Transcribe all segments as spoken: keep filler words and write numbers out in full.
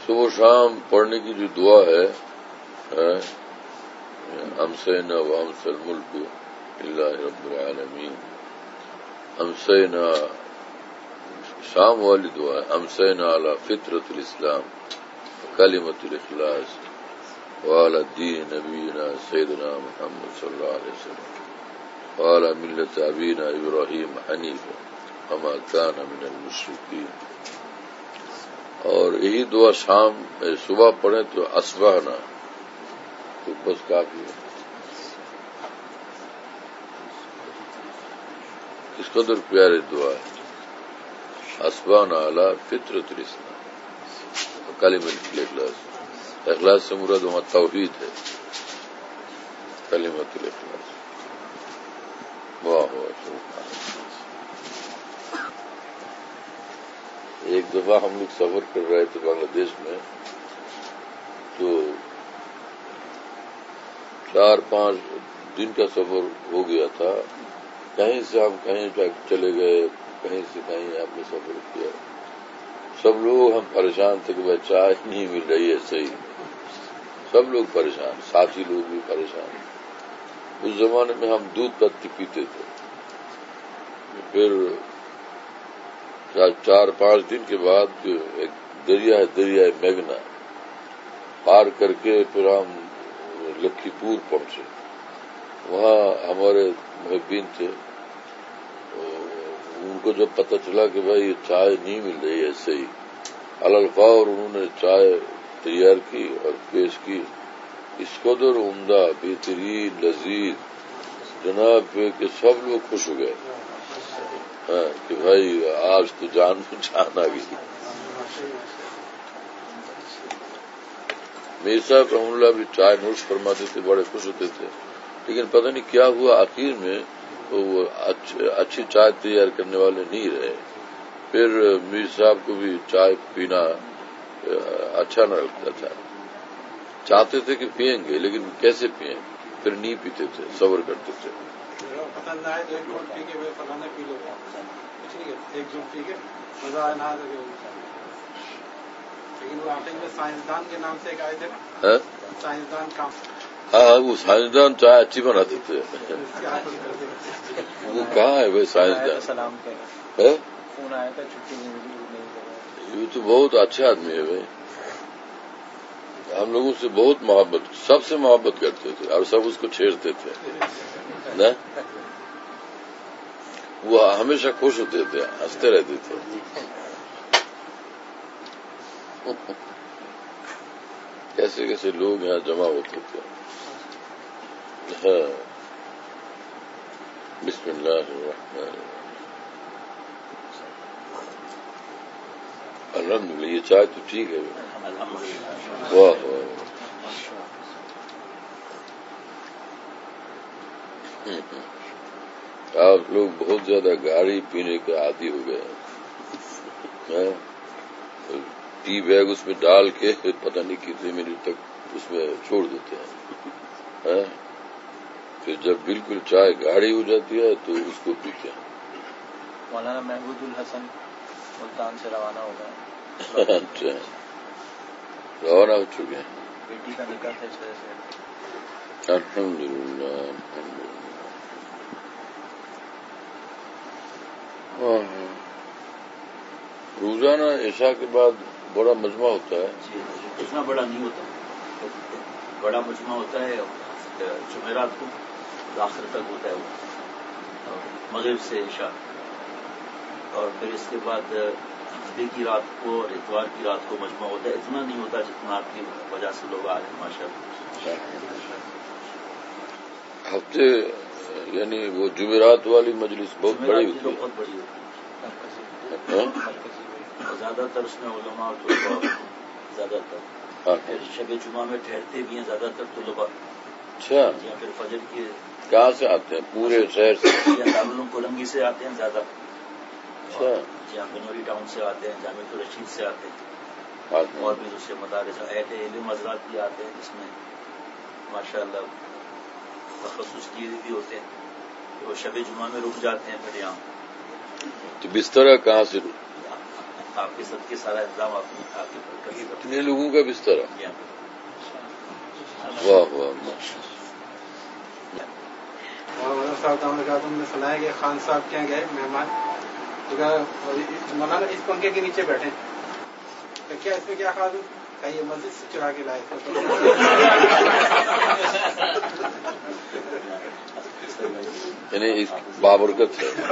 صبح شام پڑھنے کی جو دعا ہے امسینا و امس الملک للہ رب العالمین. امسینا شام والی دعا ہے. امسینا علی فطرت الاسلام کلمۃ الاخلاص وعلی دین نبینا سیدنا محمد صلی اللہ علیہ وسلم وعلی ملت ابینا ابراہیم حنیفا وما کان من المشرکین. اور یہی دعا شام صبح پڑھیں تو اصبحنا تو بس کافی ہے. اس قدر پیارے دعا ہے. اصبحنا علی فطرت الاسلام کلمۃ الاخلاص. اخلاص سے مراد وہاں توحید ہے. کلمۃ الاخلاص. واہ واہ. ایک دفعہ ہم لوگ سفر کر رہے تھے بنگلہ دیش میں، تو چار پانچ دن کا سفر ہو گیا تھا. کہیں سے ہم کہیں چلے گئے، کہیں سے کہیں ہم نے سفر کیا. سب لوگ ہم پریشان تھے کہ بھائی چائے نہیں مل رہی ہے صحیح. سب لوگ پریشان، ساتھی لوگ بھی پریشان. اس زمانے میں ہم دودھ پتی پیتے تھے. پھر چار پانچ دن کے بعد ایک دریا ہے، دریا میگنا پار کر کے پھر ہم لکھی پور پہنچے. وہاں ہمارے محبین تھے، ان کو جب پتہ چلا کہ بھائی یہ چائے نہیں مل رہی ہے صحیح، الفور انہوں نے چائے تیار کی اور پیش کی. اس قدر عمدہ، بہترین، لذیذ جناب کہ سب لوگ خوش ہو گئے کہ بھائی آج تو جان جان آ گئی. میر صاحب رحمۃ اللہ بھی چائے نوش فرماتے تھے، بڑے خوش ہوتے تھے. لیکن پتہ نہیں کیا ہوا، آخر میں وہ اچھی چائے تیار کرنے والے نہیں رہے. پھر میر صاحب کو بھی چائے پینا اچھا نہ لگتا تھا. چاہتے تھے کہ پئیں گے لیکن کیسے پئیں، پھر نہیں پیتے تھے، صبر کرتے تھے. پسند آئے تو ایک گھونٹ پی کے پسند پی لو، کچھ نہیں ایک گھونٹ پی کے مزہ آئے نہ لگے. لیکن وہ آخر میں سائنسدان کے نام سے ایک آئے تھے نا، سائنسدان کام. ہاں وہ سائنسدان چائے اچھی بناتے تھے. وہ کہاں ہے بھائی سائنسدان؟ سلام ہے فون آیا تھا، چھٹی نہیں ملی. یہ تو بہت اچھا آدمی ہے بھائی. ہم لوگوں سے بہت محبت، سب سے محبت کرتے تھے اور سب اس کو چھیڑتے تھے نا. وہ ہمیشہ خوش ہوتے تھے، ہنستے رہتے تھے. کیسے کیسے لوگ یہاں جمع ہوتے تھے. ہاں بسم اللہ الرحمن الرحیم. الحمدللہ. یہ چائے تو ٹھیک ہے. واہ واہ. آپ لوگ بہت زیادہ گاڑی پینے کے عادی ہو گئے ہیں. ٹی بیگ اس میں ڈال کے پتہ نہیں کتنے منٹ تک اس میں چھوڑ دیتے ہیں. پھر جب بالکل چائے گاڑی ہو جاتی ہے تو اس کو پیتے ہیں. مولانا محمود الحسن ملتان سے روانہ ہو گئے. اچھا روانہ ہو چکے ہیں. بیٹی کا نکاح ہے. الحمدللہ الحمدللہ. روزانہ عشاء کے بعد بڑا مجمع ہوتا ہے. جی اتنا بڑا نہیں ہوتا، بڑا مجمع ہوتا ہے جمعرات کو آخر تک ہوتا ہے وہ مغرب سے عشاء. اور پھر اس کے بعد ہفتے کی رات کو اور اتوار کی رات کو مجمع ہوتا ہے. اتنا نہیں ہوتا جتنا آپ کی وجہ سے لوگ آ رہے ہیں ماشاء اللہ. ہفتے یعنی وہ جمعرات والی مجلس بہت بڑی ہوتی ہے. بہت بڑی ہوتی ہے. زیادہ تر اس میں علماء اور طلباء زیادہ تر. پھر شب جمعہ میں ٹھہرتے بھی ہیں زیادہ تر طلباء. اچھا یا پھر فجر کی کہاں سے آتے ہیں؟ پورے شہر سے؟ دارالعلوم کولنگی سے آتے ہیں زیادہ. اچھا جی ہاں بنوری ٹاؤن سے آتے ہیں، جامعۃ الرشید سے آتے ہیں، اور بھی دوسرے مدارس اہل علم حضرات بھی آتے ہیں جس میں ماشاء اللہ تخصص کیے بھی ہوتے ہیں. وہ شب جمعہ میں رک جاتے ہیں. پھر یہاں تو بستر کہاں سے آپ کے صدقے سارا انتظام آپ نے آپ کے کر دیا. اتنے لوگوں کا بستر ہے. واہ واہ. مولانا صاحب نے کہا تم نے سنا ہے کہ خان صاحب کیا گئے مہمان تو کہا مولانا اس پنکھے کے نیچے بیٹھے تو کیا اس میں کیا خاص ہے یہ مسجد سے چرا کے لائے تھے. یعنی بابرکت ہے.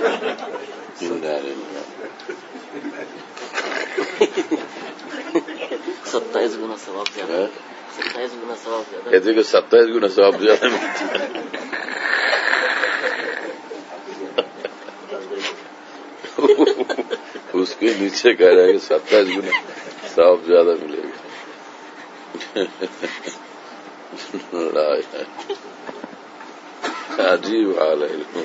ستائیس گنا ثواب زیادہ ستائیس گنا ثواب زیادہ کہتے کہ ستائیس گنا ثواب زیادہ ملتا ہے. اس کے نیچے کہہ رہا ہے کہ ستائیس گنا ثواب زیادہ ملے گا. عجیب حال ہے.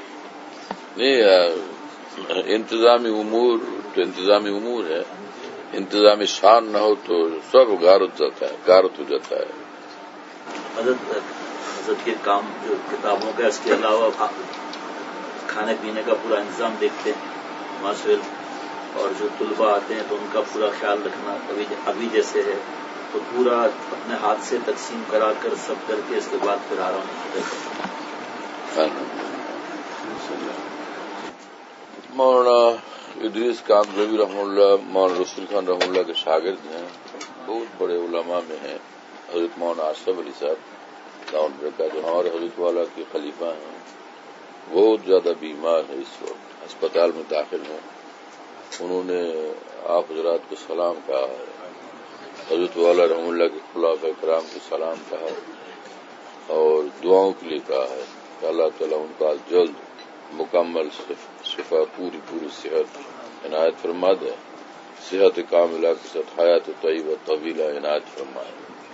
نہیں انتظامی امور تو انتظامی امور ہے. انتظامی شان نہ ہو تو سب غارت جاتا ہے غارت ہو جاتا ہے. حضرت حضرت کے کام جو کتابوں کا اس کے علاوہ کھانے پینے کا پورا انتظام دیکھتے ہیں ماسویل اور جو طلباء آتے ہیں تو ان کا پورا خیال رکھنا. ابھی ابھی جیسے ہے تو پورا اپنے ہاتھ سے تقسیم کرا کر سب کر کے اس کے بعد پھر آرام کرتے. مولانا ادریس کامروی رحمہ اللہ مولانا رسول خان رحمہ اللہ کے شاگرد ہیں. بہت بڑے علماء میں ہیں. حضرت مولانا اشرف علی صاحب لاہور برکہ جو ہمارے حضرت والا کے خلیفہ ہیں بہت زیادہ بیمار ہیں اس وقت اسپتال میں داخل ہیں. انہوں نے آپ حضرات کو سلام کہا ہے. حضرت والا رحمہ اللہ کے خلفاء کرام کو سلام کہا ہے اور دعاؤں کے لیے کہا ہے کہ اللہ تعالیٰ ان کا جلد مکمل شفا پوری پوری صحت عنایت فرما دے. صحت کاملہ کے ساتھ حیات طیبہ طویلہ عنایت فرمائے.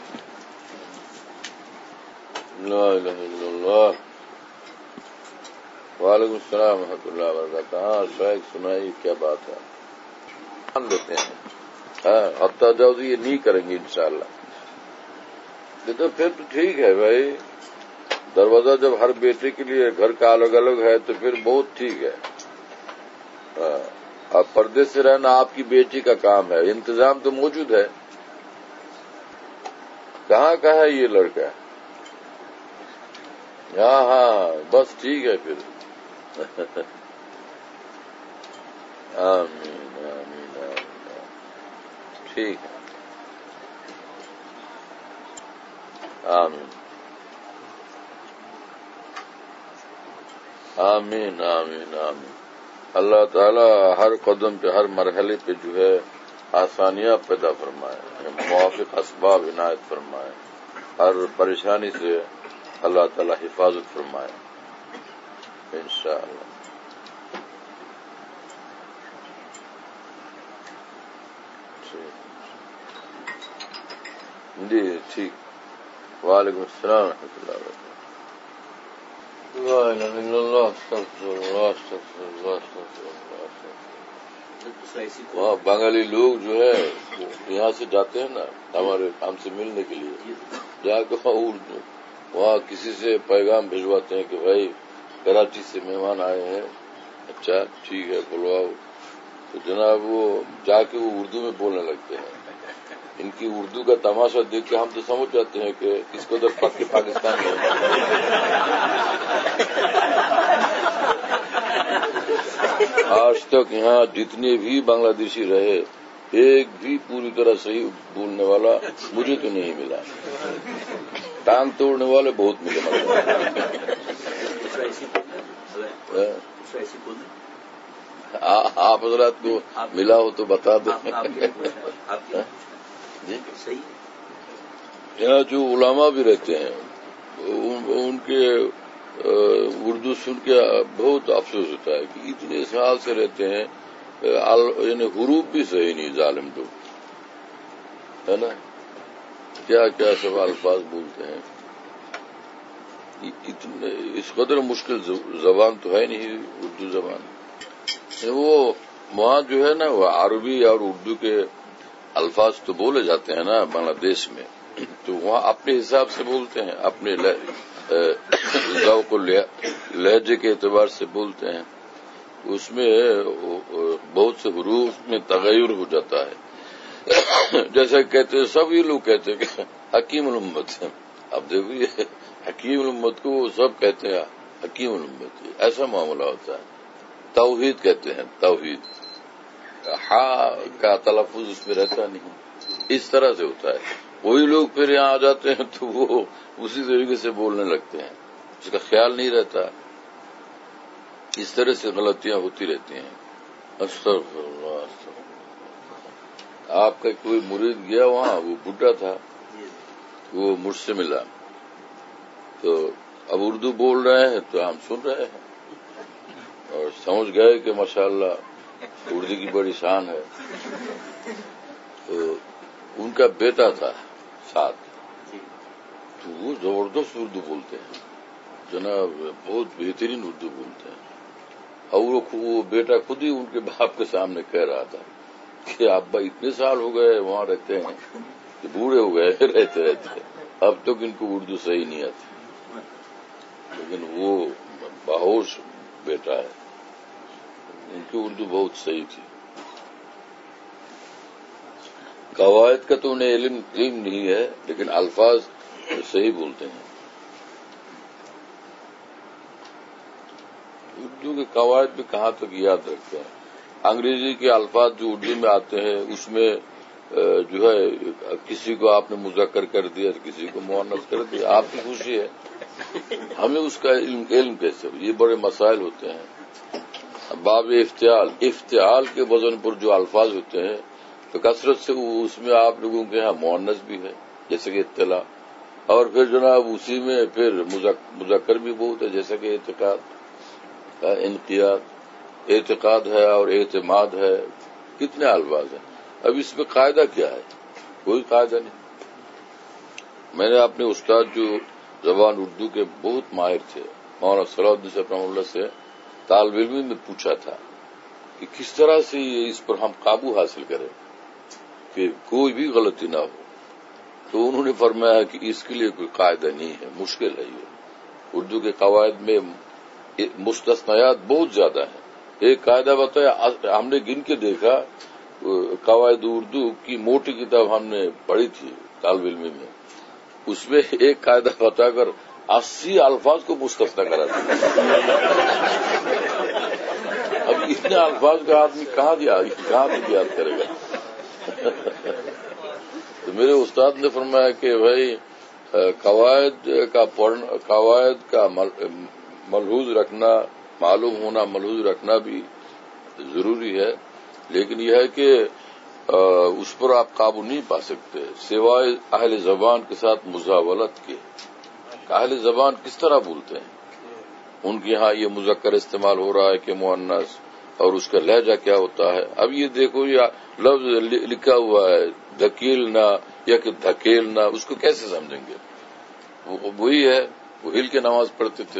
لا الہ الا اللہ. وعلیکم السلام ورحمۃ اللہ وبرکاتہ. ہاں شاید سنائی کیا بات ہے. مان لیتے ہیں ہاں ہفتہ جاؤ یہ نہیں کریں گے انشاءاللہ. تو پھر تو ٹھیک ہے بھائی. دروازہ جب ہر بیٹے کے لیے گھر کا الگ الگ ہے تو پھر بہت ٹھیک ہے. اب پردے سے رہنا آپ کی بیٹی کا کام ہے. انتظام تو موجود ہے. کہاں کا ہے یہ لڑکا؟ ہاں ہاں بس ٹھیک ہے پھر. آمین آمین آمین. ٹھیک ہے. آمین آمین آمین آمین. اللہ تعالیٰ ہر قدم پہ ہر مرحلے پہ جو ہے آسانیاں پیدا فرمائے موافق اسباب عنایت فرمائے. ہر پریشانی سے اللہ تعالیٰ حفاظت فرمائے انشاءاللہ. جی ٹھیک. وعلیکم السلام ورحمۃ اللہ وبرکاتہ. لا الہ الا اللہ استغفر اللہ استغفر اللہ استغفر اللہ. وہاں بنگالی لوگ جو ہے یہاں سے جاتے ہیں نا ہمارے ہم سے ملنے کے لیے جا کے اردو وہاں کسی سے پیغام بھجواتے ہیں کہ بھائی کراچی سے مہمان آئے ہیں. اچھا ٹھیک ہے بلواؤ. تو جناب وہ جا کے وہ اردو میں بولنے لگتے ہیں. ان کی اردو کا تماشا دیکھ کے ہم تو سمجھ جاتے ہیں کہ اس کو ادھر پک کے پاکستان میں آج تک یہاں جتنے بھی بنگلہ دیشی رہے ایک بھی پوری طرح صحیح بولنے والا مجھے تو نہیں ملا. ٹانگ توڑنے والے بہت ملے آپ حضرات کو ملا ہو تو بتا دیں. یہاں جو علماء بھی رہتے ہیں ان کے اردو سن کے بہت افسوس ہوتا ہے کہ اتنے سال سے رہتے ہیں یعنی حروف بھی صحیح نہیں ظالم لوگ ہے نا. کیا کیا سب الفاظ بولتے ہیں. اتنے اس قدر مشکل زبان تو ہے نہیں اردو زبان. وہ وہاں جو ہے نا وہ عربی اور اردو کے الفاظ تو بولے جاتے ہیں نا بنگلہ دیش میں تو وہاں اپنے حساب سے بولتے ہیں اپنے ذوق و لہجے کے اعتبار سے بولتے ہیں. اس میں بہت سے حروف میں تغیر ہو جاتا ہے. جیسا کہتے ہیں سب یہ لوگ کہتے ہیں کہ حکیم الامت. اب دیکھو یہ حکیم الامت کو وہ سب کہتے ہیں حکیم الامت. ایسا معاملہ ہوتا ہے. توحید کہتے ہیں توحید. ہاں کا تلفظ اس میں رہتا نہیں. اس طرح سے ہوتا ہے. وہی لوگ پھر یہاں آ جاتے ہیں تو وہ اسی طریقے سے بولنے لگتے ہیں. اس کا خیال نہیں رہتا. اس طرح سے غلطیاں ہوتی رہتی ہیں. استغفر اللہ استغفر اللہ. آپ کا کوئی مرید گیا وہاں, وہ بڈھا تھا, وہ مجھ سے ملا تو اب اردو بول رہے ہیں تو ہم سن رہے ہیں اور سمجھ گئے کہ ماشاءاللہ اردو کی بڑی شان ہے. تو ان کا بیٹا تھا ساتھ, تو وہ زبردست اردو بولتے ہیں جناب, بہت بہترین اردو بولتے ہیں. اور وہ بیٹا خود ہی ان کے باپ کے سامنے کہہ رہا تھا کہ ابا اتنے سال ہو گئے وہاں رہتے ہیں کہ بوڑھے ہو گئے رہتے رہتے اب تک ان کو اردو صحیح نہیں آتی. لیکن وہ باہوش بیٹا ہے, ان کی اردو بہت صحیح تھی. قواعد کا تو انہیں علم علم نہیں ہے لیکن الفاظ صحیح بولتے ہیں. اردو کے قواعد بھی کہاں تک یاد رکھتے ہیں. انگریزی کے الفاظ جو اردو میں آتے ہیں اس میں جو ہے کسی کو آپ نے مذکر کر دیا کسی کو مؤنث کر دیا, آپ کی خوشی ہے. ہمیں اس کا علم علم کیسے, یہ بڑے مسائل ہوتے ہیں. باب افتعال افتعال کے وزن پر جو الفاظ ہوتے ہیں تو کثرت سے اس میں آپ لوگوں کے یہاں مؤنث بھی ہے جیسے کہ اطلاع, اور پھر جناب اسی میں پھر مذکر بھی بہت ہے جیسا کہ اعتقاد, انقیاد, اعتقاد ہے اور اعتماد ہے. کتنے الفاظ ہیں. اب اس میں قاعدہ کیا ہے؟ کوئی قاعدہ نہیں. میں نے اپنے استاد جو زبان اردو کے بہت ماہر تھے مولانا صلاح الدین صاحب رحمۃ اللہ سے طالب علم میں پوچھا تھا کہ کس طرح سے یہ اس پر ہم قابو حاصل کریں کہ کوئی بھی غلطی نہ ہو. تو انہوں نے فرمایا کہ اس کے لیے کوئی قاعدہ نہیں ہے, مشکل ہے. یہ اردو کے قواعد میں مستثنیات بہت زیادہ ہیں. ایک قاعدہ بتایا, ہم نے گن کے دیکھا, قواعد اردو کی موٹی کتاب ہم نے پڑھی تھی طالب علم میں, اس میں ایک قاعدہ بتا کر اسی الفاظ کو مستثنا کرا دیا. اب اتنے الفاظ کا آدمی کہاں دیا کہاں تک یاد کرے گا. تو میرے استاد نے فرمایا کہ بھائی قواعد کا پڑھنا, قواعد کا ملحوظ رکھنا, معلوم ہونا, ملحوظ رکھنا بھی ضروری ہے, لیکن یہ ہے کہ اس پر آپ قابو نہیں پا سکتے سوائے اہل زبان کے ساتھ مزاولت کے. اہل زبان کس طرح بولتے ہیں, ان کے یہاں یہ مذکر استعمال ہو رہا ہے کہ مؤنث, اور اس کا لہجہ کیا ہوتا ہے. اب یہ دیکھو یہ لفظ لکھا ہوا ہے دھکیلنا یا کہ دھکیلنا, اس کو کیسے سمجھیں گے؟ وہی ہے, وہ ہل کے نماز پڑھتے تھے.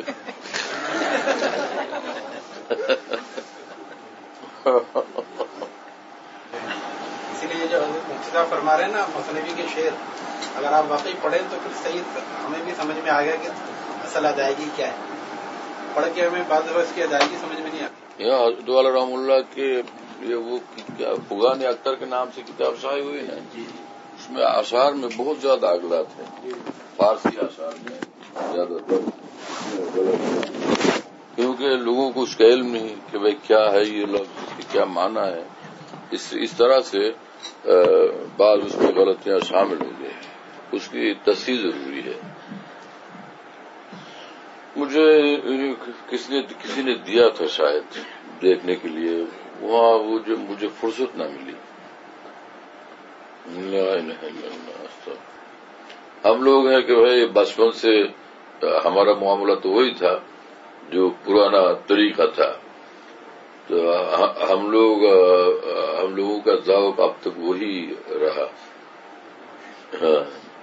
اسی لیے جو مفتی صاحب فرما رہے ہیں نا مصنوی کے شعر, اگر آپ واقعی پڑھیں تو پھر صحیح ہمیں بھی سمجھ میں آ گیا کہ اصل ادائیگی کیا ہے. پڑھ کے ہمیں بعض دفعہ اس کی ادائیگی سمجھ میں نہیں آتی. یہاں دوالہ رحم اللہ کے یہ وہ فغان اختر کے نام سے کتاب شائع ہوئی نا, اس میں آثار میں بہت زیادہ اغلاط ہیں. فارسی آثار میں زیادہ تر کیونکہ لوگوں کو اس کا علم نہیں کہ بھائی کیا ہے یہ لفظ, اس کے کیا معنی ہے. اس اس طرح سے بعض اس میں غلطیاں شامل ہو گئی. اس کی تصحیح ضروری ہے. مجھے کس نے کسی نے دیا تھا شاید دیکھنے کے لیے, وہاں وہ جو مجھے فرصت نہ ملی. لا الہ الا اللہ. ہم لوگ ہیں کہ بھائی بچپن سے ہمارا معاملہ تو وہی تھا جو پرانا طریقہ تھا, تو ہم لوگ ہم لوگوں کا ذوق اب تک وہی رہا. ہاں,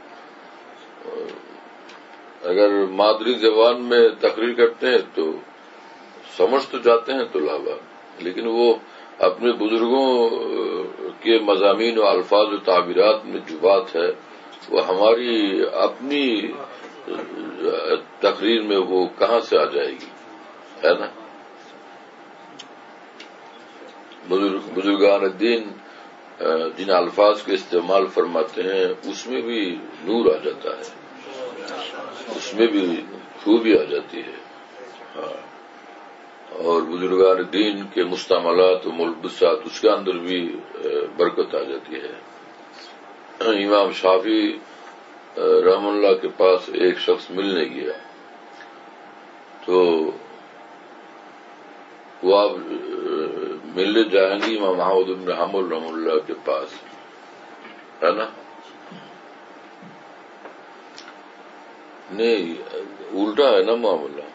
اگر مادری زبان میں تقریر کرتے ہیں تو سمجھ تو جاتے ہیں تو لابا, لیکن وہ اپنے بزرگوں کے مضامین و الفاظ و تعبیرات میں جو بات ہے وہ ہماری اپنی تقریر میں وہ کہاں سے آ جائے گی, ہے نا. بزرگان دین جن الفاظ کے استعمال فرماتے ہیں اس میں بھی نور آ جاتا ہے، اس میں بھی خوبی آ جاتی ہے. ہاں، اور بزرگان دین کے مستعملات و ملبسات اس کے اندر بھی برکت آ جاتی ہے. امام شافعی رحم اللہ کے پاس ایک شخص ملنے گیا تو وہ آپ ملنے جائیں گے امام محمد بن حنبل رحم اللہ کے پاس، ہے نا؟ نہیں، الٹا ہے نا معاملہ.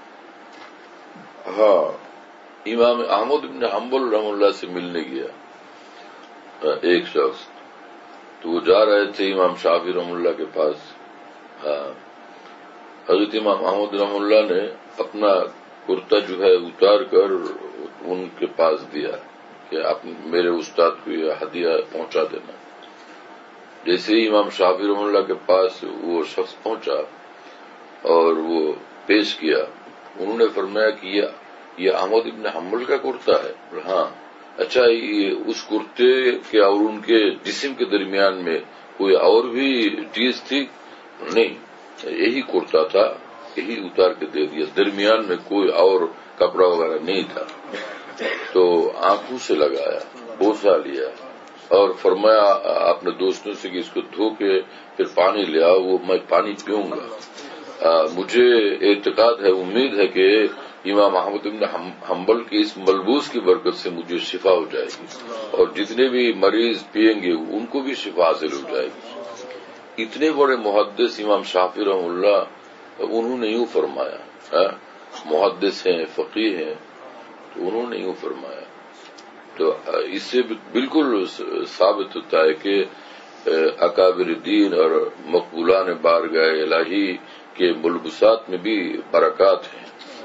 ہاں، امام احمد بن حنبل رحم اللہ سے ملنے گیا ایک شخص، تو وہ جا رہے تھے امام شافعی رحم اللہ کے پاس. ہاں، حضرت امام احمد رحم اللہ نے اپنا کرتا جو ہے اتار کر ان کے پاس دیا کہ آپ میرے استاد کو یہ ہدیہ پہنچا دینا. جیسے ہی امام شافعی رحم اللہ کے پاس وہ شخص پہنچا اور وہ پیش کیا، انہوں نے فرمایا کہ یہ یہ احمد ابن حنبل کا کرتا ہے. ہاں، اچھا، یہ اس کرتے کے اور ان کے جسم کے درمیان میں کوئی اور بھی چیز تھی؟ نہیں، یہی کرتا تھا، یہی اتار کے دے دیا، درمیان میں کوئی اور کپڑا وغیرہ نہیں تھا. تو آنکھوں سے لگایا، بوسا لیا اور فرمایا اپنے دوستوں سے کہ اس کو دھو کے پھر پانی لے آؤ، وہ میں پانی پیوں گا. مجھے اعتقاد ہے، امید ہے کہ امام احمد بن حنبل کی اس ملبوس کی برکت سے مجھے شفا ہو جائے گی اور جتنے بھی مریض پیئیں گے ان کو بھی شفا حاصل ہو جائے گی. اتنے بڑے محدث امام شافعی رحم اللہ، انہوں نے یوں فرمایا، محدث ہیں، فقیہ ہیں، تو انہوں نے یوں فرمایا. تو اس سے بالکل ثابت ہوتا ہے کہ اکابر دین اور مقبولان بارگاہ الہی کے ملبوسات میں بھی برکات ہیں.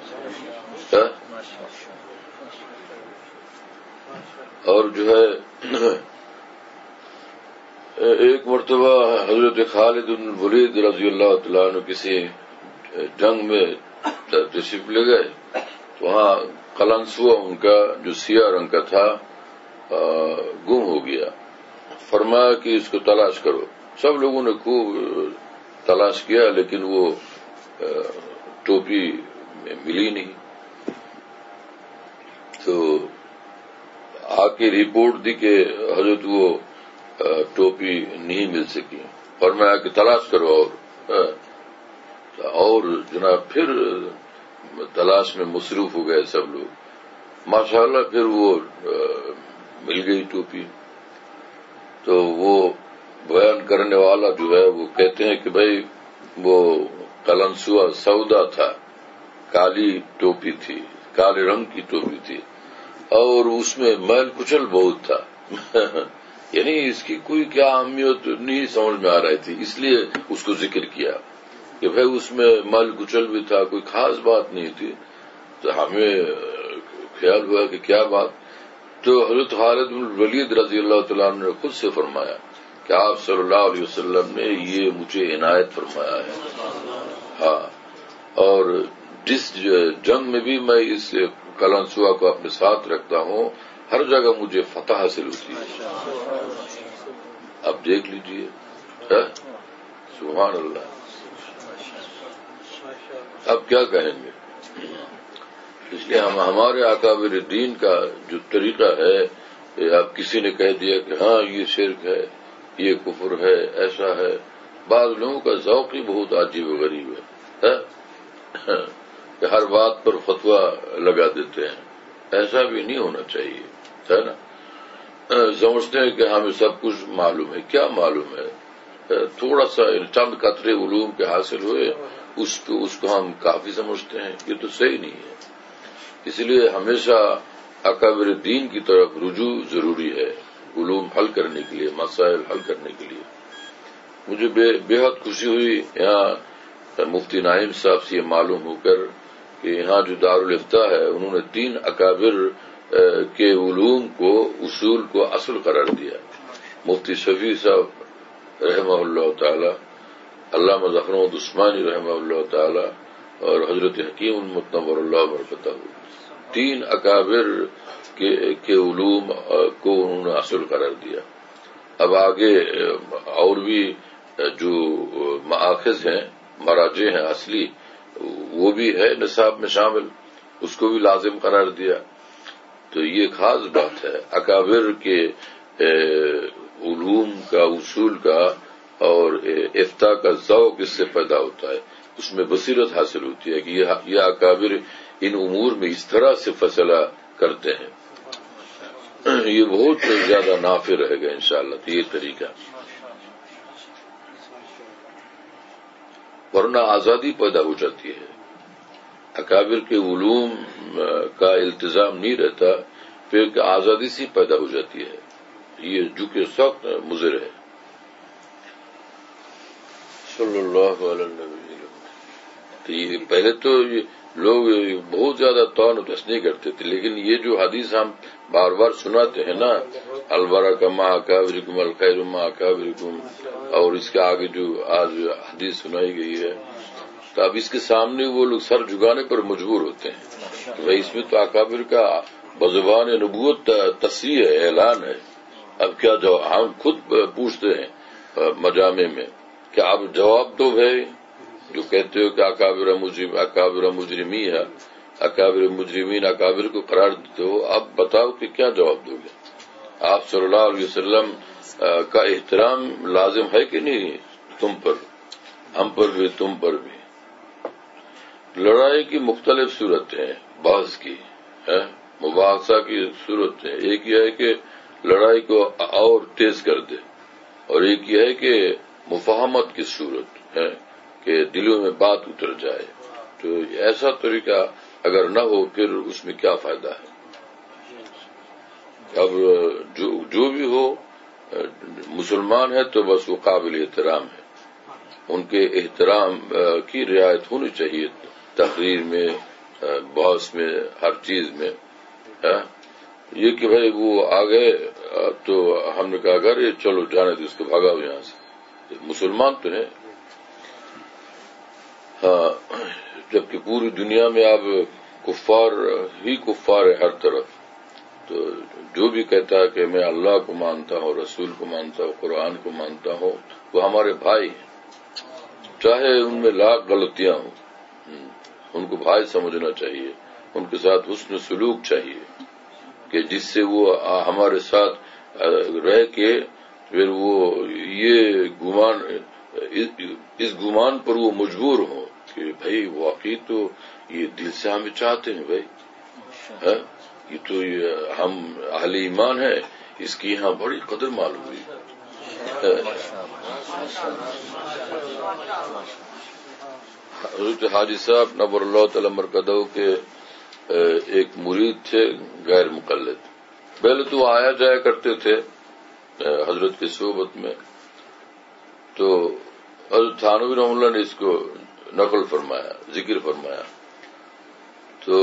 اور جو ہے ایک مرتبہ حضرت خالد بن ولید رضی اللہ تعالیٰ عنہ کسی جنگ میں تشریف لے گئے، تو وہاں قلنسوہ ان کا جو سیاہ رنگ کا تھا گم ہو گیا. فرمایا کہ اس کو تلاش کرو. سب لوگوں نے خوب تلاش کیا لیکن وہ ٹوپی ملی نہیں. تو آ کے رپورٹ دی کہ حضرت وہ ٹوپی نہیں مل سکی. فرمایا کہ تلاش کرو اور اور جناب پھر تلاش میں مصروف ہو گئے سب لوگ. ماشاءاللہ پھر وہ مل گئی ٹوپی. تو وہ بیان کرنے والا جو ہے وہ کہتے ہیں کہ بھائی وہ قلنسوہ سودا تھا، کالی ٹوپی تھی، کالے رنگ کی ٹوپی تھی اور اس میں میل کچل بہت تھا. یعنی اس کی کوئی کیا اہمیت نہیں سمجھ میں آ رہی تھی، اس لیے اس کو ذکر کیا کہ بھائی اس میں مل کچل بھی تھا، کوئی خاص بات نہیں تھی. تو ہمیں خیال ہوا کہ کیا بات. تو حضرت خالد بن ولید رضی اللہ تعالیٰ عنہ نے خود سے فرمایا کہ آپ صلی اللہ علیہ وسلم نے یہ مجھے عنایت فرمایا ہے. ہاں، اور جس جنگ میں بھی میں اس قلنسوہ کو اپنے ساتھ رکھتا ہوں ہر جگہ مجھے فتح حاصل ہوتی ہے. اب دیکھ لیجئے، سبحان اللہ. اب کیا کہیں گے؟ اس لیے ہم ہمارے اکابر دین کا جو طریقہ ہے، اب کسی نے کہہ دیا کہ ہاں یہ شرک ہے، یہ کفر ہے، ایسا ہے. بعض لوگوں کا ذوق ہی بہت عجیب و غریب ہے کہ ہر بات پر فتویٰ لگا دیتے ہیں. ایسا بھی نہیں ہونا چاہیے، ہے نا. سمجھتے ہیں کہ ہمیں سب کچھ معلوم ہے. کیا معلوم ہے؟ تھوڑا سا چند قطرے علوم کے حاصل ہوئے اس کو اس کو ہم کافی سمجھتے ہیں. یہ تو صحیح نہیں ہے. اس لیے ہمیشہ اکابر دین کی طرف رجوع ضروری ہے علوم حل کرنے کے لیے، مسائل حل کرنے کے لیے. مجھے بے, بے حد خوشی ہوئی یہاں مفتی نعیم صاحب سے یہ معلوم ہو کر کہ یہاں جو دارالفتاء ہے انہوں نے تین اکابر کے علوم کو، اصول کو اصل قرار دیا. مفتی شفیع صاحب رحمہ اللہ تعالی، علامہ ظفر محمد عثمانی رحمہ اللہ تعالی اور حضرت حکیم المتنور اللہ برکتہ. تین اکابر کے, کے علوم کو انہوں نے اصل قرار دیا. اب آگے اور بھی جو مآخذ ہیں، مراجع ہیں اصلی، وہ بھی ہے نصاب میں شامل، اس کو بھی لازم قرار دیا. تو یہ خاص بات ہے. اکابر کے علوم کا، اصول کا اور افتاء کا ذوق اس سے پیدا ہوتا ہے، اس میں بصیرت حاصل ہوتی ہے کہ یہ اکابر ان امور میں اس طرح سے فیصلہ کرتے ہیں. یہ بہت زیادہ نافع رہے گا انشاءاللہ. تو یہ طریقہ، ورنہ آزادی پیدا ہو جاتی ہے. اکابر کے علوم کا التزام نہیں رہتا، پھر آزادی سی پیدا ہو جاتی ہے. یہ جو کہ سخت مضر ہے. صلی اللہ علیہ وسلم. پہلے تو لوگ بہت زیادہ توان و تسنی کرتے تھے، لیکن یہ جو حدیث ہم بار بار سناتے ہیں نا، البرکہ مع اکابرکم الخیر مع اکابرکم، اور اس کے آگے جو آج حدیث سنائی گئی ہے، تو اب اس کے سامنے وہ لوگ سر جھکانے پر مجبور ہوتے ہیں. بھائی اس میں تو اکابر کا بزبان نبوت تصریح ہے، اعلان ہے. اب کیا جواب؟ ہم خود پوچھتے ہیں مجامع میں کہ آپ جواب دو بھائی، جو کہتے ہو کہ اکابر مجرم اکابر مجرمی ہے، اکابر مجرمین اکابر کو قرار دیتے ہو، اب بتاؤ کہ کیا جواب دو گے؟ آپ صلی اللہ علیہ وسلم کا احترام لازم ہے کہ نہیں تم پر، ہم پر بھی، تم پر بھی. لڑائی کی مختلف صورتیں ہیں، بحث کی ہے، مباحثہ کی صورت ہے. ایک یہ ہے کہ لڑائی کو اور تیز کر دے، اور ایک یہ ہے کہ مفاہمت کی صورت ہے کہ دلوں میں بات اتر جائے. تو ایسا طریقہ اگر نہ ہو پھر اس میں کیا فائدہ ہے؟ اب جو جو بھی ہو مسلمان ہے تو بس وہ قابل احترام ہے، ان کے احترام کی رعایت ہونی چاہیے، تقریر میں، بحث میں، ہر چیز میں. یہ کہ بھائی وہ آ گئے تو ہم نے کہا کہ چلو جانے دو اس کو، بھگاؤ یہاں سے. مسلمان تو ہیں. ہاں، جبکہ پوری دنیا میں اب کفار ہی کفار ہے ہر طرف. تو جو بھی کہتا ہے کہ میں اللہ کو مانتا ہوں، رسول کو مانتا ہوں، قرآن کو مانتا ہوں، وہ ہمارے بھائی ہیں، چاہے ان میں لاکھ غلطیاں ہوں، ان کو بھائی سمجھنا چاہیے، ان کے ساتھ حسن سلوک چاہیے کہ جس سے وہ ہمارے ساتھ رہ کے پھر وہ یہ گمان، اس گمان پر وہ مجبور ہوں کہ بھائی واقعی تو یہ دل سے ہمیں چاہتے ہیں. بھائی یہ تو یہ ہم اہل ایمان ہیں، اس کی یہاں بڑی قدر معلوم ہوئی. حضرت حاجی صاحب نور اللہ تعالی مرکزہ کے ایک مرید تھے غیر مقلد. پہلے تو آیا جایا کرتے تھے حضرت کی صحبت میں، تو حضرت تھانوی رحمہ اللہ نے اس کو نقل فرمایا، ذکر فرمایا. تو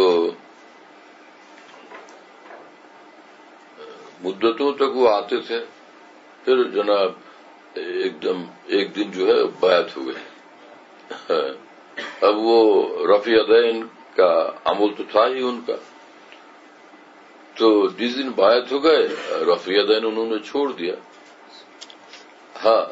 مدتوں تک وہ آتے تھے، پھر جناب ایک دم ایک دن جو ہے بیعت ہو گئی. اب وہ رفع یدین کا عمل تو تھا ہی ان کا، تو جس دن بیعت ہو گئے رفع یدین انہوں نے چھوڑ دیا. ہاں،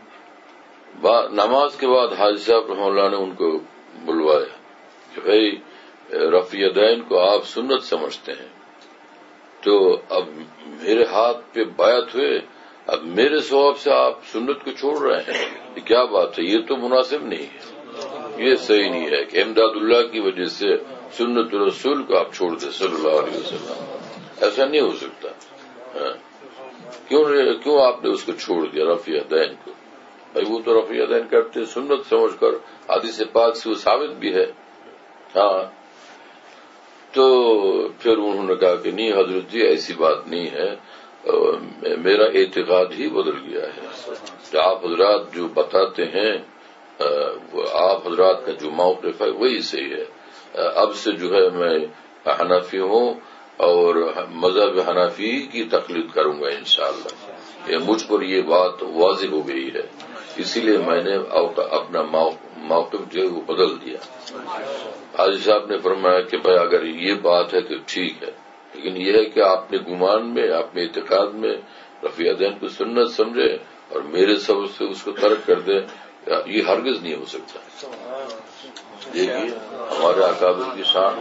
نماز کے بعد حاجی صاحب رحمہ اللہ نے ان کو بلوایا کہ بھائی رفع یدین کو آپ سنت سمجھتے ہیں، تو اب میرے ہاتھ پہ بیعت ہوئے، اب میرے ثواب سے آپ سنت کو چھوڑ رہے ہیں، یہ کیا بات ہے؟ یہ تو مناسب نہیں ہے، یہ صحیح نہیں ہے کہ امداد اللہ کی وجہ سے سنت رسول کو آپ چھوڑ دیں صلی اللہ علیہ وسلم. ایسا نہیں ہو سکتا. کیوں کیوں آپ نے اس کو چھوڑ دیا رفع یدین کو؟ بھائی وہ تو رفع یدین کرتے سنت سمجھ کر، حدیث پاک سے وہ ثابت بھی ہے. ہاں، تو پھر انہوں نے کہا کہ نہیں حضرت جی ایسی بات نہیں ہے، میرا اعتقاد ہی بدل گیا ہے. آپ حضرات جو بتاتے ہیں، آپ حضرات کا جو موقف ہے وہی صحیح ہے. اب سے جو ہے میں حنفی ہوں اور مذہب حنفی کی تقلید کروں گا انشاءاللہ. یہ مجھ پر یہ بات واضح ہو گئی ہے، اسی لیے میں نے اپنا موقف جو ہے وہ بدل دیا. حاجی صاحب نے فرمایا کہ بھائی اگر یہ بات ہے تو ٹھیک ہے، لیکن یہ ہے کہ آپ نے گمان میں، اپنے اعتقاد میں رفیع دین کو سنت سمجھے اور میرے سبب سے اس کو ترک کر دیں، یہ ہرگز نہیں ہو سکتا. دیکھیے ہمارے اکابر کی شان،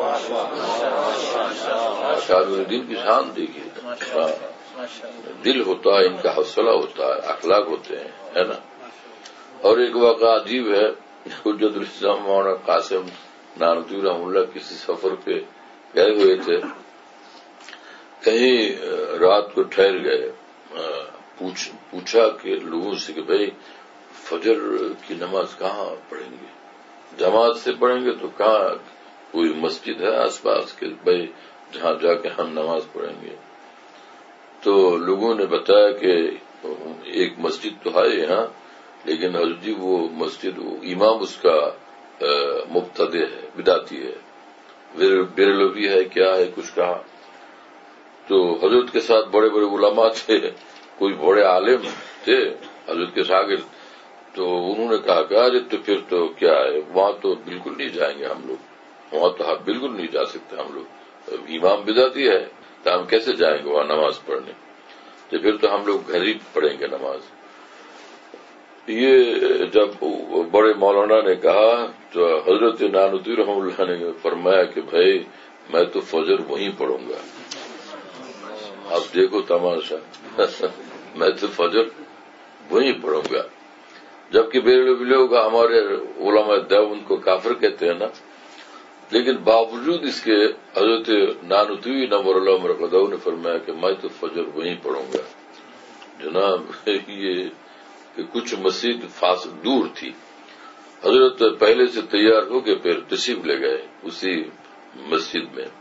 اکابر دین کی شان دیکھیے. دل ہوتا ہے ان کا، حوصلہ ہوتا ہے، اخلاق ہوتے ہیں، ہے نا. اور ایک واقعہ عجیب ہے، حجت الاسلام مولانا قاسم نانوتوی رحمہ اللہ کسی سفر پہ گئے ہوئے تھے، کہیں رات کو ٹھہر گئے. پوچھ پوچھا کہ لوگوں سے کہ بھئی فجر کی نماز کہاں پڑھیں گے؟ جماعت سے پڑھیں گے تو کہاں کوئی مسجد ہے آس پاس کہ بھئی جہاں جا کے ہم نماز پڑھیں گے؟ تو لوگوں نے بتایا کہ ایک مسجد تو ہے یہاں، لیکن حضرت جی وہ مسجد، وہ امام اس کا مبتدع ہے، بدعتی ہے، بریلوی ہے، کیا ہے کچھ کہا. تو حضرت کے ساتھ بڑے بڑے علماء تھے، کوئی بڑے عالم تھے حضرت کے شاگرد. تو انہوں نے کہا کہ ارے تو پھر تو کیا ہے، وہاں تو بالکل نہیں جائیں گے ہم لوگ، وہاں تو بالکل نہیں جا سکتے ہم لوگ، امام بدعتی ہے تو ہم کیسے جائیں گے وہاں نماز پڑھنے؟ تو پھر تو ہم لوگ گھر ہی پڑھیں گے نماز. یہ جب بڑے مولانا نے کہا تو حضرت نانوتوی رحمہ اللہ نے فرمایا کہ بھائی میں تو فجر وہیں پڑھوں گا. آپ دیکھو تماشا، میں تو فجر وہیں پڑھوں گا. جبکہ بریلوی لوگ ہمارے علماء دیوبند کو کافر کہتے ہیں نا، لیکن باوجود اس کے حضرت نانوتوی نور اللہ مرقدہ نے فرمایا کہ میں تو فجر وہیں پڑھوں گا. جناب یہ کہ کچھ مسجد فاصل دور تھی، حضرت پہلے سے تیار ہو کے پھر تشریف لے گئے اسی مسجد میں.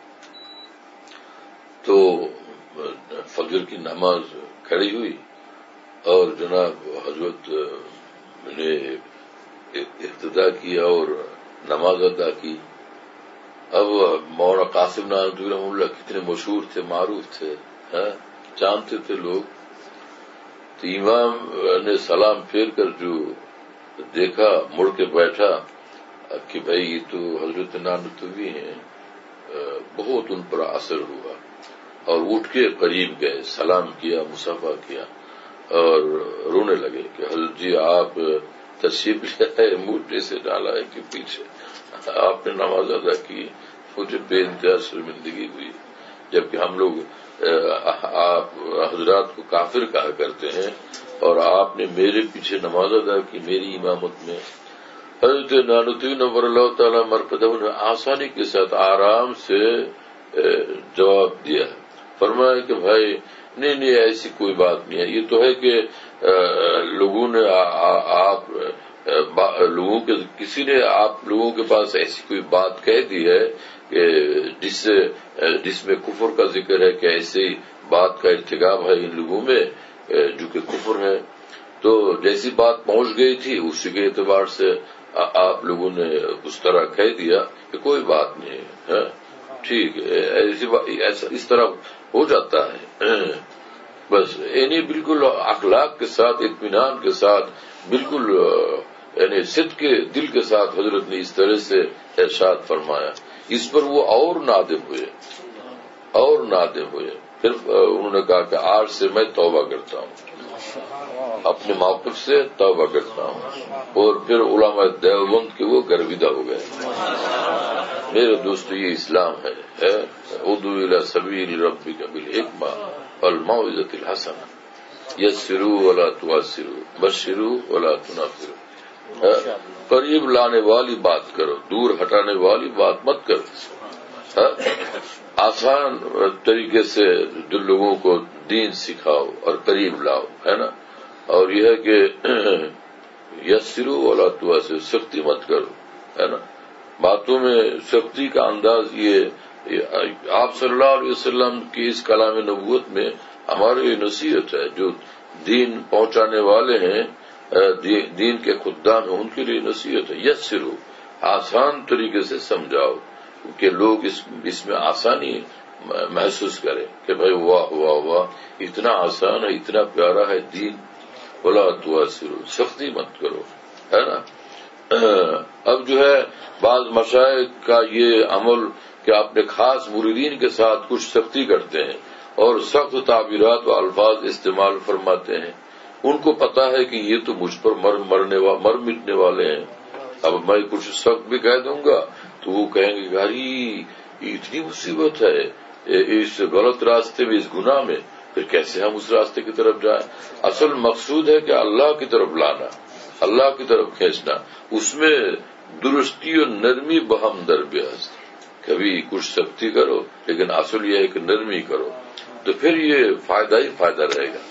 تو فجر کی نماز کھڑی ہوئی اور جناب حضرت نے ابتدا کیا اور نماز ادا کی. اب مولانا قاسم نانوتوی رحمہ اللہ کتنے مشہور تھے، معروف تھے، جانتے تھے لوگ. تو امام نے سلام پھیر کر جو دیکھا، مڑ کے بیٹھا کہ بھائی یہ تو حضرت نانوتوی ہیں، بہت ان پر اثر ہوا اور اٹھ کے قریب گئے، سلام کیا، مصافحہ کیا اور رونے لگے کہ حضرت جی آپ تشریف لے آئے، موٹے سے ڈالا ہے کہ پیچھے آپ نے نماز ادا کی، مجھے بے انتہا شرمندگی ہوئی. جبکہ ہم لوگ آپ حضرات کو کافر کہا کرتے ہیں اور آپ نے میرے پیچھے نماز ادا کی میری امامت میں. حضرت نانوتوی نور اللہ تعالی مرقدہ نے آسانی کے ساتھ آرام سے جواب دیا، فرمایا کہ بھائی نہیں نہیں ایسی کوئی بات نہیں ہے. یہ تو ہے کہ لوگوں نے آپ لوگوں کے کسی نے آپ لوگوں کے پاس ایسی کوئی بات کہہ دی ہے کہ جس سے جس میں کفر کا ذکر ہے کہ ایسی بات کا ارتکاب ہے ان لوگوں میں جو کہ کفر ہے. تو جیسی بات پہنچ گئی تھی اسی کے اعتبار سے آپ لوگوں نے اس طرح کہہ دیا کہ کوئی بات نہیں ہے، ٹھیک ہے، ایسا اس طرح ہو جاتا ہے. بس یعنی بالکل اخلاق کے ساتھ، اطمینان کے ساتھ، بالکل یعنی صدق کے دل کے ساتھ حضرت نے اس طرح سے ارشاد فرمایا. اس پر وہ اور نادم ہوئے اور نادم ہوئے. پھر انہوں نے کہا کہ آج سے میں توبہ کرتا ہوں، اپنے موقف سے توبہ کرتا ہوں. اور پھر علماء دیوبند کے وہ گرویدہ ہو گئے. میرے دوستو یہ اسلام ہے، ادعو الی سبیل ربک بالحکمہ والموعظۃ الحسنہ یسروا ولا تعسروا بشروا ولا تنفروا. قریب لانے والی بات کرو، دور ہٹانے والی بات مت کرو. آسان طریقے سے جو لوگوں کو دین سکھاؤ اور قریب لاؤ، ہے نا. اور یہ ہے کہ یسروا ولا تعسروا، سختی مت کرو، ہے نا. باتوں میں سختی کا انداز یہ آپ صلی اللہ علیہ وسلم کی اس کلام نبوت میں ہمارے یہ نصیحت ہے. جو دین پہنچانے والے ہیں، دین کے خدام ہیں، ان کے لیے نصیحت ہے یسروا، آسان طریقے سے سمجھاؤ کہ لوگ اس اس میں آسانی محسوس کریں کہ بھائی واہ واہ واہ اتنا آسان ہے، اتنا پیارا ہے دین. ولا تعسروا، سختی مت کرو، ہے نا. اب جو ہے بعض مشائخ کا یہ عمل کہ اپنے خاص مریدین کے ساتھ کچھ سختی کرتے ہیں اور سخت تعبیرات و الفاظ استعمال فرماتے ہیں. ان کو پتا ہے کہ یہ تو مجھ پر مر مرنے وا مر مٹنے والے ہیں. اب میں کچھ سخت بھی کہہ دوں گا تو وہ کہیں گے گاری اتنی مصیبت ہے اس غلط راستے میں، اس گناہ میں، پھر کیسے ہم اس راستے کی طرف جائیں. اصل مقصود ہے کہ اللہ کی طرف لانا، اللہ کی طرف کھینچنا. اس میں درستی اور نرمی بہم دربیاز. کبھی کچھ سختی کرو لیکن اصل یہ ہے کہ نرمی کرو، تو پھر یہ فائدہ ہی فائدہ رہے گا.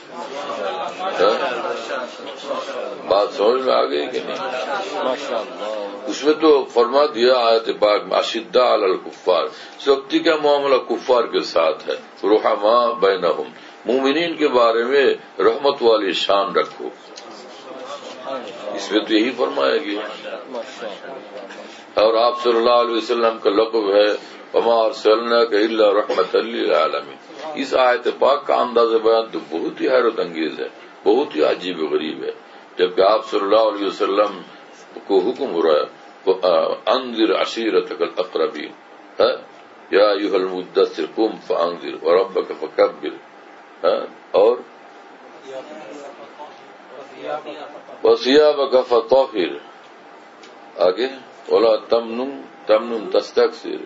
بات سمجھ میں آ گئی کہ نہیں؟ اس میں تو فرما دیا آیت پاک میں اشداء علی الکفار، سختی کا معاملہ کفار کے ساتھ ہے. رحماء بینہم، مومنین کے بارے میں رحمت والی شان رکھو. اس میں تو یہی فرمایا گیا. اور آپ صلی اللہ علیہ وسلم کا لقب ہے وما ارسلناک الا رحمۃ للعالمین. اس آیت پاک کا انداز بیان تو بہت ہی حیرت انگیز ہے، بہت ہی عجیب و غریب ہے. جبکہ آپ صلی اللہ علیہ وسلم کو حکم ہو رہا ہے انذر عشیرتک الاقربین، یا ایھا المدثر قم فانذر وربک فکبر، اور وثیابک فطہر، آگے ولا تمنن تمنن تستکثر.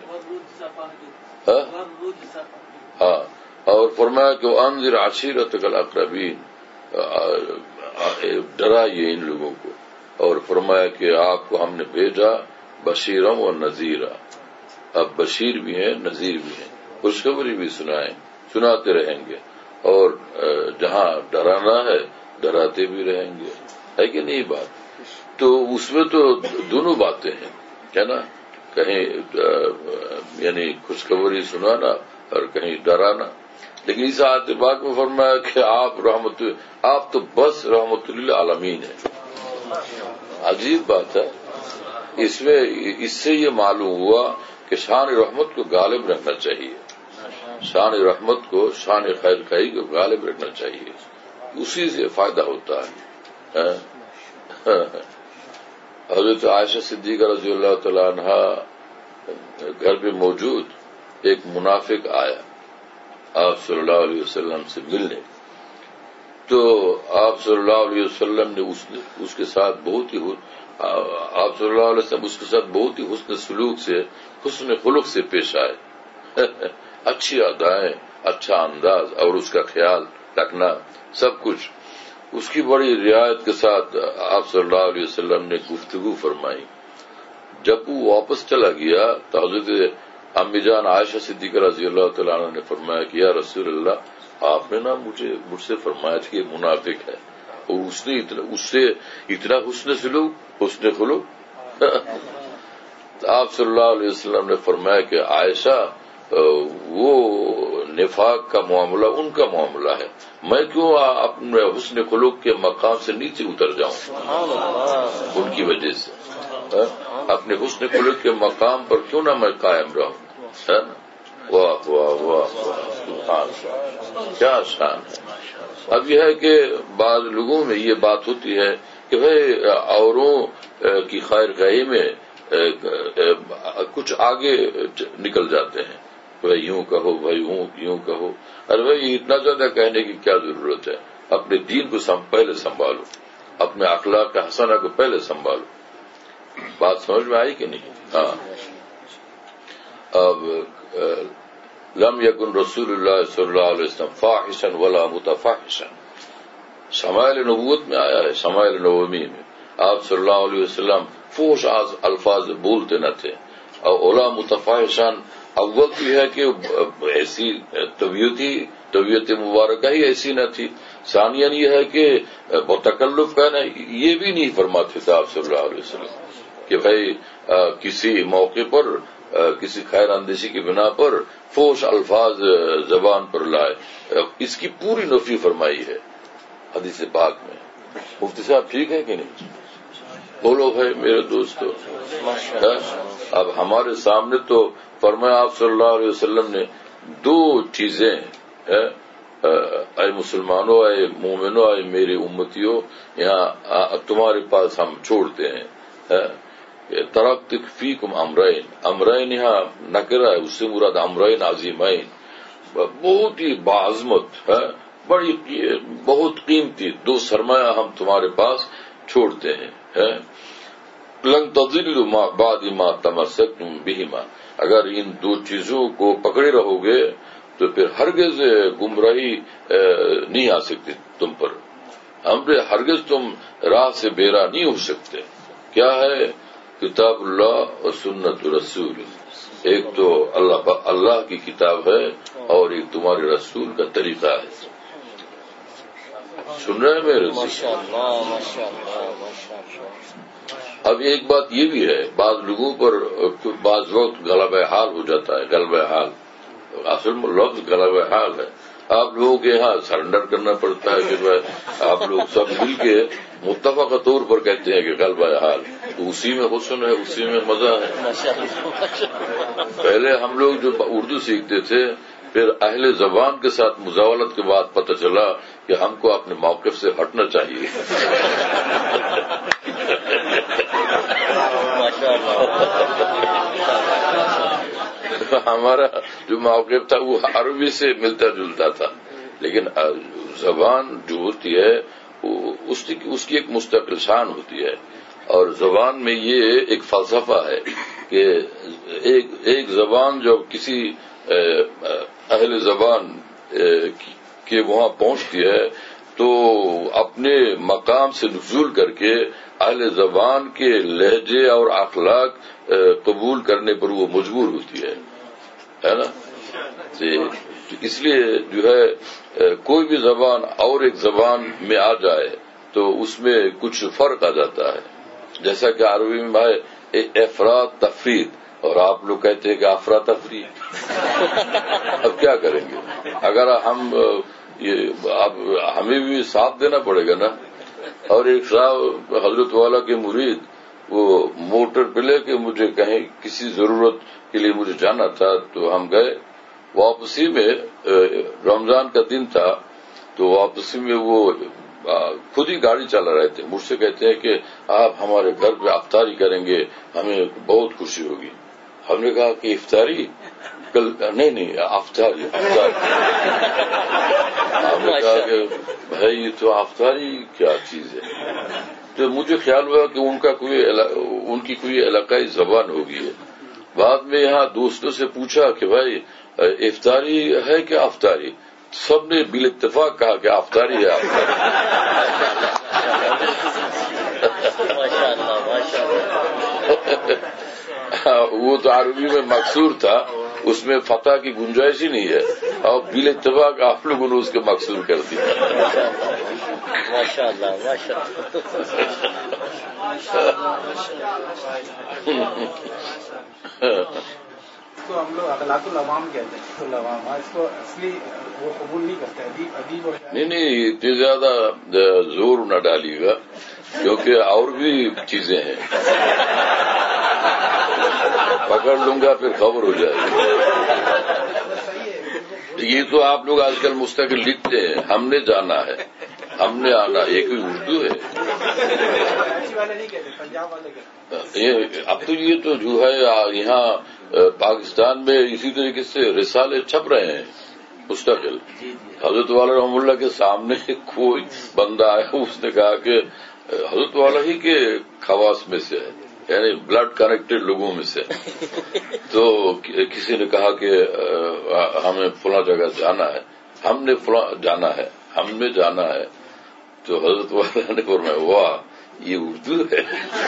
ہاں، اور فرمایا کہ انذر عشیرتک الاقربین، ڈرائیے ان لوگوں کو. اور فرمایا کہ آپ کو ہم نے بھیجا بشیرم و نذیرا. اب بشیر بھی ہیں، نذیر بھی ہیں، خوشخبری بھی سنائیں، سناتے رہیں گے. اور جہاں ڈرانا ہے ڈراتے بھی رہیں گے. ہے کہ نہیں بات؟ تو اس میں تو دونوں باتیں ہیں، ہے نا، کہیں یعنی خوشخبری سنانا اور کہیں ڈرانا. لیکن اس آیت پاک میں فرمایا کہ آپ رحمت آپ تو بس رحمت للعالمین ہیں. عجیب بات ہے. اس میں اس سے یہ معلوم ہوا کہ شان رحمت کو غالب رکھنا چاہیے، شان رحمت کو، شان خیر خائی کو غالب رکھنا چاہیے. اسی سے فائدہ ہوتا ہے. حضرت عائشہ صدیقہ رضی اللہ تعالی عنہا گھر پہ موجود ایک منافق آیا آپ صلی اللہ علیہ وسلم سے ملنے. تو آپ صلی اللہ علیہ وسلم نے اس, اس کے ساتھ بہت ہی آپ صلی اللہ علیہ وسلم اس کے ساتھ بہت ہی حسن سلوک سے، حسن خلق سے پیش آئے. اچھی ادائیں، اچھا انداز اور اس کا خیال رکھنا، سب کچھ اس کی بڑی رعایت کے ساتھ آپ صلی اللہ علیہ وسلم نے گفتگو فرمائی. جب وہ واپس چلا گیا تو حضرت امی جان عائشہ صدیقہ رضی اللہ تعالیٰ عنہ نے فرمایا کہ یا رسول اللہ، آپ نے نا مجھے مجھ سے فرمایا تھا کہ یہ منافق ہے، اور اس نے اتنا اس سے اتنا حسن سلوک، حسن خلق. آپ صلی اللہ علیہ وسلم نے فرمایا کہ عائشہ وہ نفاق کا معاملہ ان کا معاملہ ہے، میں کیوں اپنے حسن خلق کے مقام سے نیچے اتر جاؤں ان کی وجہ سے؟ اپنے حسن خلق کے مقام پر کیوں نہ میں قائم رہوں؟ ہے نا؟ واہ واہ واہ سبحان اللہ، کیا شان ہے. اب یہ ہے کہ بعض لوگوں میں یہ بات ہوتی ہے کہ بھائی اوروں کی خیر خواہی میں کچھ آگے نکل جاتے ہیں، بھائی یوں کہو، بھائی یوں کہو. ارے بھائی اتنا زیادہ کہنے کی کیا ضرورت ہے؟ اپنے دین کو پہلے سنبھالو، اپنے اخلاق حسنہ کو پہلے سنبھالو. بات سمجھ میں آئی کہ نہیں؟ ہاں. اب لم یکن رسول اللہ صلی اللہ علیہ وسلم فاحشا ولا متفاحشا، شمائل نبوت میں آیا ہے، شمائل نبوی میں آپ صلی اللہ علیہ وسلم فوش الفاظ بولتے نہ تھے. اور ولا متفاحشا، اول تو یہ ہے کہ ایسی طبیعت ہی طبیعت مبارکہ ہی ایسی نہ تھی. ثانیاً یہ ہے کہ متکلف کہنا یہ بھی نہیں فرماتے تھے آپ صلی اللہ علیہ وسلم کہ بھائی کسی موقع پر کسی خیر اندیشی کی بنا پر فوش الفاظ زبان پر لائے. اس کی پوری نفی فرمائی ہے حدیث پاک میں. مفتی صاحب ٹھیک ہے کہ نہیں؟ بولو بھائی میرے دوستو. اب ہمارے سامنے تو فرمایا آپ صلی اللہ علیہ وسلم نے دو چیزیں، اے مسلمانوں، اے مومنوں، اے میری امتیوں، یہاں تمہارے پاس ہم چھوڑتے ہیں. ترکت فیکم امرین، امرین یہاں نکرہ ہے، اس سے مراد امرین عظیمین، بہت ہی باعظمت ہے، بڑی بہت قیمتی دو سرمایہ ہم تمہارے پاس چھوڑتے ہیں، لن تضلوا بعد ما تمسکتم بہما، اگر ان دو چیزوں کو پکڑے رہو گے تو پھر ہرگز گمراہی نہیں آ سکتی تم پر، ہم پہ ہرگز تم راہ سے بیرا نہیں ہو سکتے۔ کیا ہے؟ کتاب اللہ اور سنت رسول، ایک تو اللہ اللہ کی کتاب ہے اور ایک تمہارے رسول کا طریقہ ہے۔ سن رہے ہیں میرے؟ اب ایک بات یہ بھی ہے، بعض لوگوں پر بعض وقت غلبہ حال ہو جاتا ہے، غلبہ حال اصل میں لفظ غلبہ حال ہے، آپ لوگوں کے یہاں سرنڈر کرنا پڑتا ہے کہ آپ لوگ سب مل کے متفقہ طور پر کہتے ہیں کہ غلبہ حال، تو اسی میں حسن ہے، اسی میں مزہ ہے۔ پہلے ہم لوگ جو اردو سیکھتے تھے، پھر اہل زبان کے ساتھ مزاولت کے بعد پتہ چلا کہ ہم کو اپنے موقف سے ہٹنا چاہیے۔ ہمارا جو موقف تھا وہ عربی سے ملتا جلتا تھا، لیکن زبان جو ہوتی ہے اس کی ایک مستقل شان ہوتی ہے، اور زبان میں یہ ایک فلسفہ ہے کہ ایک ایک زبان جب کسی اہل زبان کے وہاں پہنچتی ہے تو اپنے مقام سے نزول کر کے اہل زبان کے لہجے اور اخلاق قبول کرنے پر وہ مجبور ہوتی ہے، ہے نا؟ اس لیے جو ہے کوئی بھی زبان اور ایک زبان میں آ جائے تو اس میں کچھ فرق آ جاتا ہے، جیسا کہ عربی میں ہے افراد تفرید، اور آپ لوگ کہتے ہیں کہ افراتفری۔ اب کیا کریں گے؟ اگر ہم یہ اب ہمیں بھی ساتھ دینا پڑے گا نا۔ اور ایک صاحب حضرت والا کے مرید وہ موٹر پہ لے کے مجھے کہیں کسی ضرورت کے لیے مجھے جانا تھا، تو ہم گئے، واپسی میں رمضان کا دن تھا، تو واپسی میں وہ خود ہی گاڑی چلا رہے تھے، مجھ سے کہتے ہیں کہ آپ ہمارے گھر پہ افطاری کریں گے، ہمیں بہت خوشی ہوگی۔ ہم نے کہا کہ افطاری؟ کل نہیں نہیں افطاری افطاری ہم نے کہا کہ بھائی یہ تو افطاری کیا چیز ہے؟ تو مجھے خیال ہوا کہ ان کا کوئی ان کی کوئی علاقائی زبان ہوگی ہے۔ بعد میں یہاں دوستوں سے پوچھا کہ بھائی افطاری ہے کہ افطاری؟ سب نے بال اتفاق کہا کہ افطاری ہے، افطاری۔ وہ تو عربی میں مقصور تھا، اس میں فتح کی گنجائش ہی نہیں ہے، اور بال اتفاق آپ لوگوں نے اس کے مقصور کر دیا۔ ماشاء اللہ ماشاء تو ہم لوگ اخلاق العوام کہتے ہیں، العوام اس کو اصلی وہ قبول نہیں کرتے، ادیب ادیب اور نہیں نہیں اتنی زیادہ زور نہ ڈالیے گا، کیونکہ اور بھی چیزیں ہیں، پکڑ لوں گا پھر خبر ہو جائے گی۔ یہ تو آپ لوگ آج کل مستقل لکھتے ہیں، ہم نے جانا ہے، ہم نے آنا، یہ کوئی اردو ہے؟ اب تو یہ تو جو ہے یہاں پاکستان میں اسی طریقے سے رسالے چھپ رہے ہیں مستقل۔ حضرت والا رحم اللہ کے سامنے کوئی بندہ آیا، اس نے کہا کہ حضرت والا ہی کے خواص میں سے ہے، یعنی بلڈ کنیکٹڈ لوگوں میں سے، تو کسی نے کہا کہ ہمیں فلاں جگہ جانا ہے، ہم نے فلاں جانا ہے، ہم نے جانا ہے، تو حضرت والا نے فرمایا واہ یہ اردو ہے۔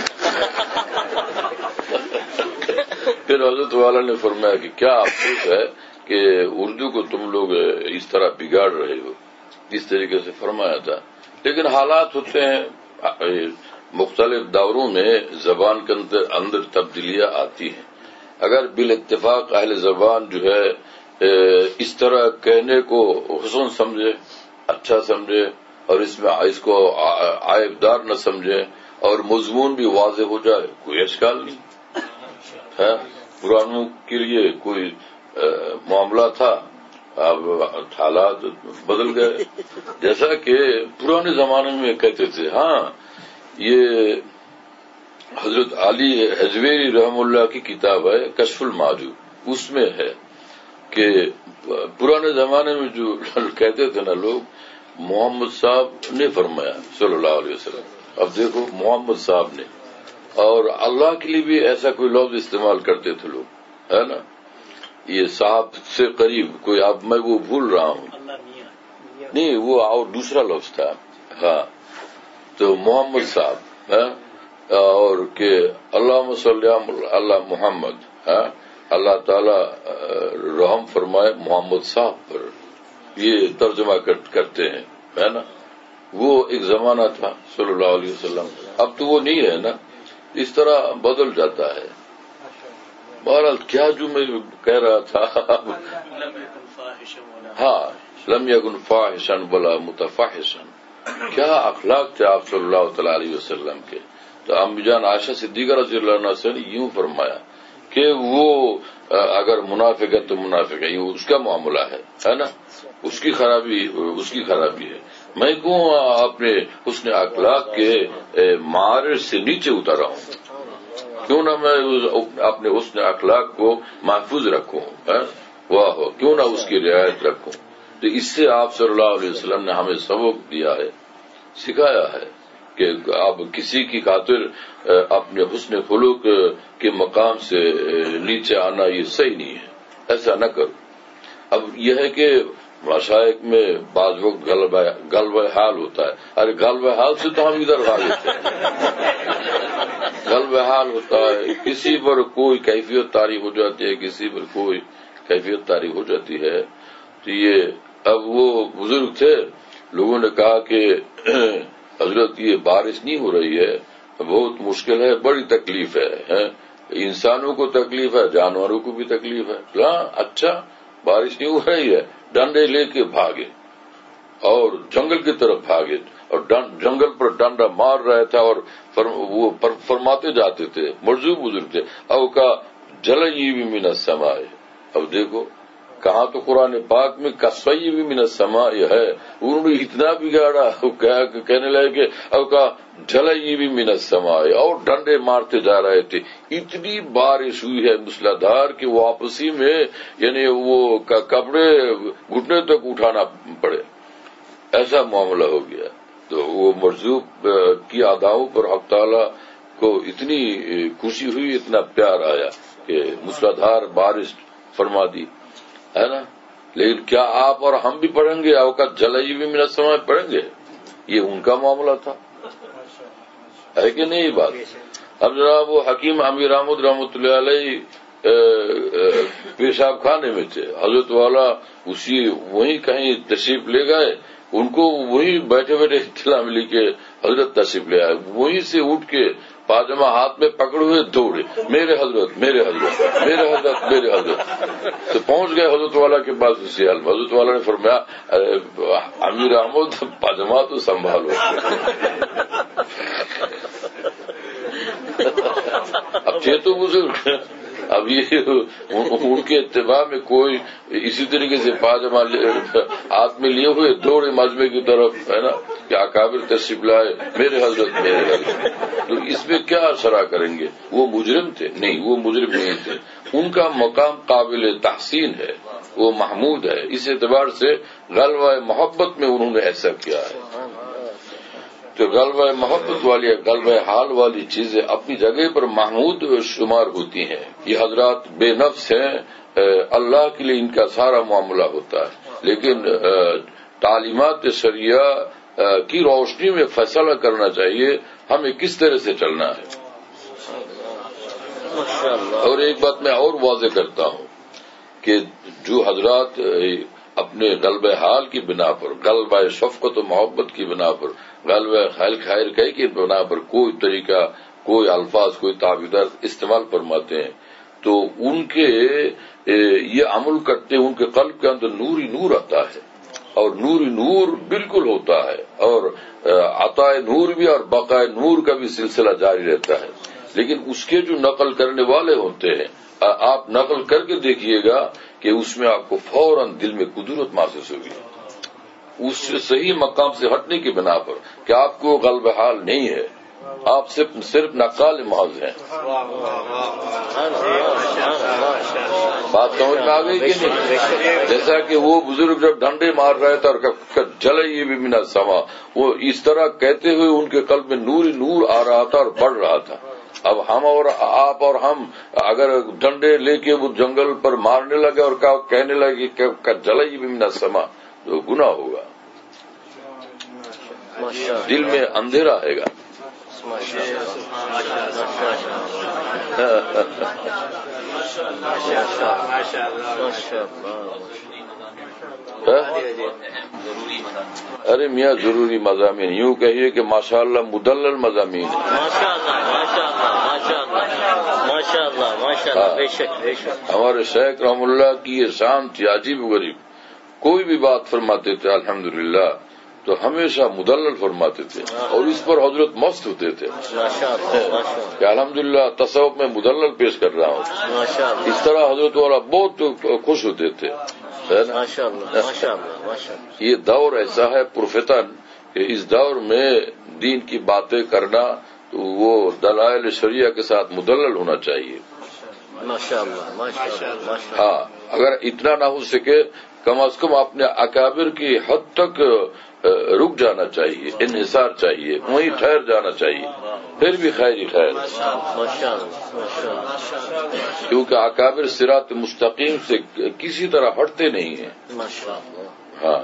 پھر حضرت والا نے فرمایا کہ کیا افسوس ہے کہ اردو کو تم لوگ اس طرح بگاڑ رہے ہو، اس طریقے سے فرمایا تھا۔ لیکن حالات ہوتے ہیں، مختلف دوروں میں زبان کے اندر اندر تبدیلیاں آتی ہیں۔ اگر بالاتفاق اہل زبان جو ہے اس طرح کہنے کو حسن سمجھے، اچھا سمجھے، اور اس میں اس کو عائبدار نہ سمجھے، اور مضمون بھی واضح ہو جائے، کوئی اشکال نہیں ہے۔ پرانوں کے لیے کوئی معاملہ تھا، اب حالات بدل گئے، جیسا کہ پرانے زمانے میں کہتے تھے ہاں یہ حضرت علی حجویری رحم اللہ کی کتاب ہے کشف المعجوب، اس میں ہے کہ پرانے زمانے میں جو کہتے تھے نا لوگ محمد صاحب نے فرمایا صلی اللہ علیہ وسلم، اب دیکھو محمد صاحب نے، اور اللہ کے لیے بھی ایسا کوئی لفظ استعمال کرتے تھے لوگ، ہے نا، یہ صاحب سے قریب کوئی، اب میں وہ بھول رہا ہوں، نہیں وہ اور دوسرا لفظ تھا، ہاں تو محمد صاحب ہے، اور کہ اللہ صلی اللہ محمد، ہاں اللہ تعالی رحم فرمائے محمد صاحب پر، یہ ترجمہ کرتے ہیں، ہے نا، وہ ایک زمانہ تھا صلی اللہ علیہ وسلم، اب تو وہ نہیں ہے نا، اس طرح بدل جاتا ہے۔ بہرحال کیا جو میں کہہ رہا تھا، ہاں لم یکن فاحشا ولا متفاحشا، کیا اخلاق تھے آپ صلی اللہ تعالی علیہ وسلم کے۔ تو امی جان عائشہ صدیقہ رضی اللہ عنہا سے نے یوں فرمایا کہ وہ اگر منافق ہے تو منافق ہے، یہ اس کا معاملہ ہے، ہے نا، اس کی خرابی اس کی خرابی ہے، میں کیوں اپنے حسن اخلاق کے معارض سے نیچے اترا ہوں، کیوں نہ میں اپنے حسن اخلاق کو محفوظ رکھوں، واہ کیوں نہ اس کی رعایت رکھوں۔ تو اس سے آپ صلی اللہ علیہ وسلم نے ہمیں سبق دیا ہے، سکھایا ہے کہ اب کسی کی خاطر اپنے حسن خلق کے مقام سے نیچے آنا یہ صحیح نہیں ہے، ایسا نہ کرو۔ اب یہ ہے کہ مشائق میں بعض وقت غلبہ حال ہوتا ہے، ارے غلبہ حال سے تو ہم ادھر غالب ہیں، غلبہ حال ہوتا ہے، کسی پر کوئی کیفیت طاری ہو جاتی ہے، کسی پر کوئی کیفیت طاری ہو جاتی ہے۔ تو یہ اب وہ بزرگ تھے، لوگوں نے کہا کہ حضرت یہ بارش نہیں ہو رہی ہے، بہت مشکل ہے، بڑی تکلیف ہے، انسانوں کو تکلیف ہے، جانوروں کو بھی تکلیف ہے، ہاں اچھا بارش نہیں ہو رہی ہے، ڈنڈے لے کے بھاگے اور جنگل کی طرف بھاگے اور جنگل پر ڈنڈا مار رہا تھا اور وہ فرماتے جاتے تھے، مرزوق بزرگ تھے، او کا جلئی بھی من السماء، اب دیکھو کہاں تو قرآن پاک میں کسوئی بھی من السماء ہے، انہوں نے اتنا بگاڑا کہنے لگے کہ او کا جلئی بھی من السماء، اور ڈنڈے مارتے جا رہے تھے، اتنی بارش ہوئی ہے موسلادھار کہ وہ آپسی میں یعنی وہ کپڑے گھٹنے تک اٹھانا پڑے، ایسا معاملہ ہو گیا۔ تو وہ مرزوق کی اداؤں پر حق تعالی کو اتنی خوشی ہوئی، اتنا پیار آیا کہ موسلادھار بارش فرما دی، ہے نا۔ لیکن کیا آپ اور ہم بھی پڑھیں گے اوقات جلئی بھی من السماء پڑھیں گے؟ یہ ان کا معاملہ تھا، ہے کہ نہیں بات؟ اب جناب وہ حکیم امیر احمد رحمۃ اللہ علیہ پیشاب خانے میں تھے، حضرت والا اسی وہیں کہیں تشریف لے گئے، ان کو وہیں بیٹھے بیٹھے اطلاع ملی کہ حضرت تشریف لے آئے، وہیں سے اٹھ کے پاجامہ ہاتھ میں پکڑے ہوئے دوڑے، میرے حضرت میرے حضرت میرے حضرت میرے حضرت، تو پہنچ گئے حضرت والا کے پاس اسی حال میں۔ حضرت والا نے فرمایا امیر احمد پاجامہ تو سنبھالو، اب تھے تو بزرگ، اب یہ ان کے اتباع میں کوئی اسی طریقے سے پاجامہ ہاتھ میں لیے ہوئے دوڑے مجمع کی طرف، ہے نا، کہ اکابر تشریف لائے، میرے حضرت میرے حضرت، تو اس میں کیا شرح کریں گے؟ وہ مجرم تھے؟ نہیں، وہ مجرم نہیں تھے، ان کا مقام قابل تحسین ہے، وہ محمود ہے، اس اعتبار سے غلبہ محبت میں انہوں نے ایسا کیا ہے۔ تو غلبہ محبت والی غلبہ حال والی چیزیں اپنی جگہ پر محمود شمار ہوتی ہیں، یہ حضرات بے نفس ہیں، اللہ کے لیے ان کا سارا معاملہ ہوتا ہے، لیکن تعلیمات شریعہ کی روشنی میں فیصلہ کرنا چاہیے ہمیں کس طرح سے چلنا ہے۔ اور ایک بات میں اور واضح کرتا ہوں کہ جو حضرات اپنے غلبہ حال کی بنا پر، غلبہ شفقت و محبت کی بنا پر، غلبہ خیر خیر کہے کی بنا پر کوئی طریقہ، کوئی الفاظ، کوئی تعبیرات استعمال فرماتے ہیں، تو ان کے یہ عمل کرتے ان کے قلب کے اندر نور ہی نور آتا ہے، اور نور ہی نور بالکل ہوتا ہے، اور عطا نور بھی اور بقاء نور کا بھی سلسلہ جاری رہتا ہے۔ لیکن اس کے جو نقل کرنے والے ہوتے ہیں، آپ نقل کر کے دیکھیے گا کہ اس میں آپ کو فوراً دل میں قدرت محسوس ہوگی، اس صحیح مقام سے ہٹنے کی بنا پر کہ آپ کو غلبہ حال نہیں ہے، آپ صرف صرف نقال محض ہیں. بات سمجھ میں آ گئی کہ نہیں؟ جیسا کہ وہ بزرگ جب ڈنڈے مار رہے تھے اور جلئی بھی من السما، وہ اس طرح کہتے ہوئے ان کے قلب میں نور نور آ رہا تھا اور بڑھ رہا تھا. اب ہم اور آپ اور ہم اگر ڈنڈے لے کے وہ جنگل پر مارنے لگے اور کہنے لگے کہ جلئی بھی من السما، تو گناہ ہوگا، دل میں اندھیرا آئے گا. ارے میاں ضروری مضامین، یوں کہیے کہ ماشاء اللہ مدلل مضامین ہیں. ہمارے شیخ رحم اللہ کی یہ شان تھی عجیب و غریب. کوئی بھی بات فرماتے تھے الحمدللہ تو ہمیشہ مدلل فرماتے تھے، اور اس پر حضرت مست ہوتے تھے کہ الحمدللہ تصوف میں مدلل پیش کر رہا ہوں. اس طرح حضرت والا بہت خوش ہوتے تھے. یہ دور ایسا ہے پرفتن کہ اس دور میں دین کی باتیں کرنا تو وہ دلائل شریعہ کے ساتھ مدلل ہونا چاہیے. ہاں، اگر اتنا نہ ہو سکے کم از کم اپنے اکابر کی حد تک رک جانا چاہیے، انحصار چاہیے، وہیں ٹھہر جانا چاہیے، پھر بھی خیر ہی خیر. کیونکہ اکابر صراط مستقیم سے کسی طرح ہٹتے نہیں ہیں. ہاں،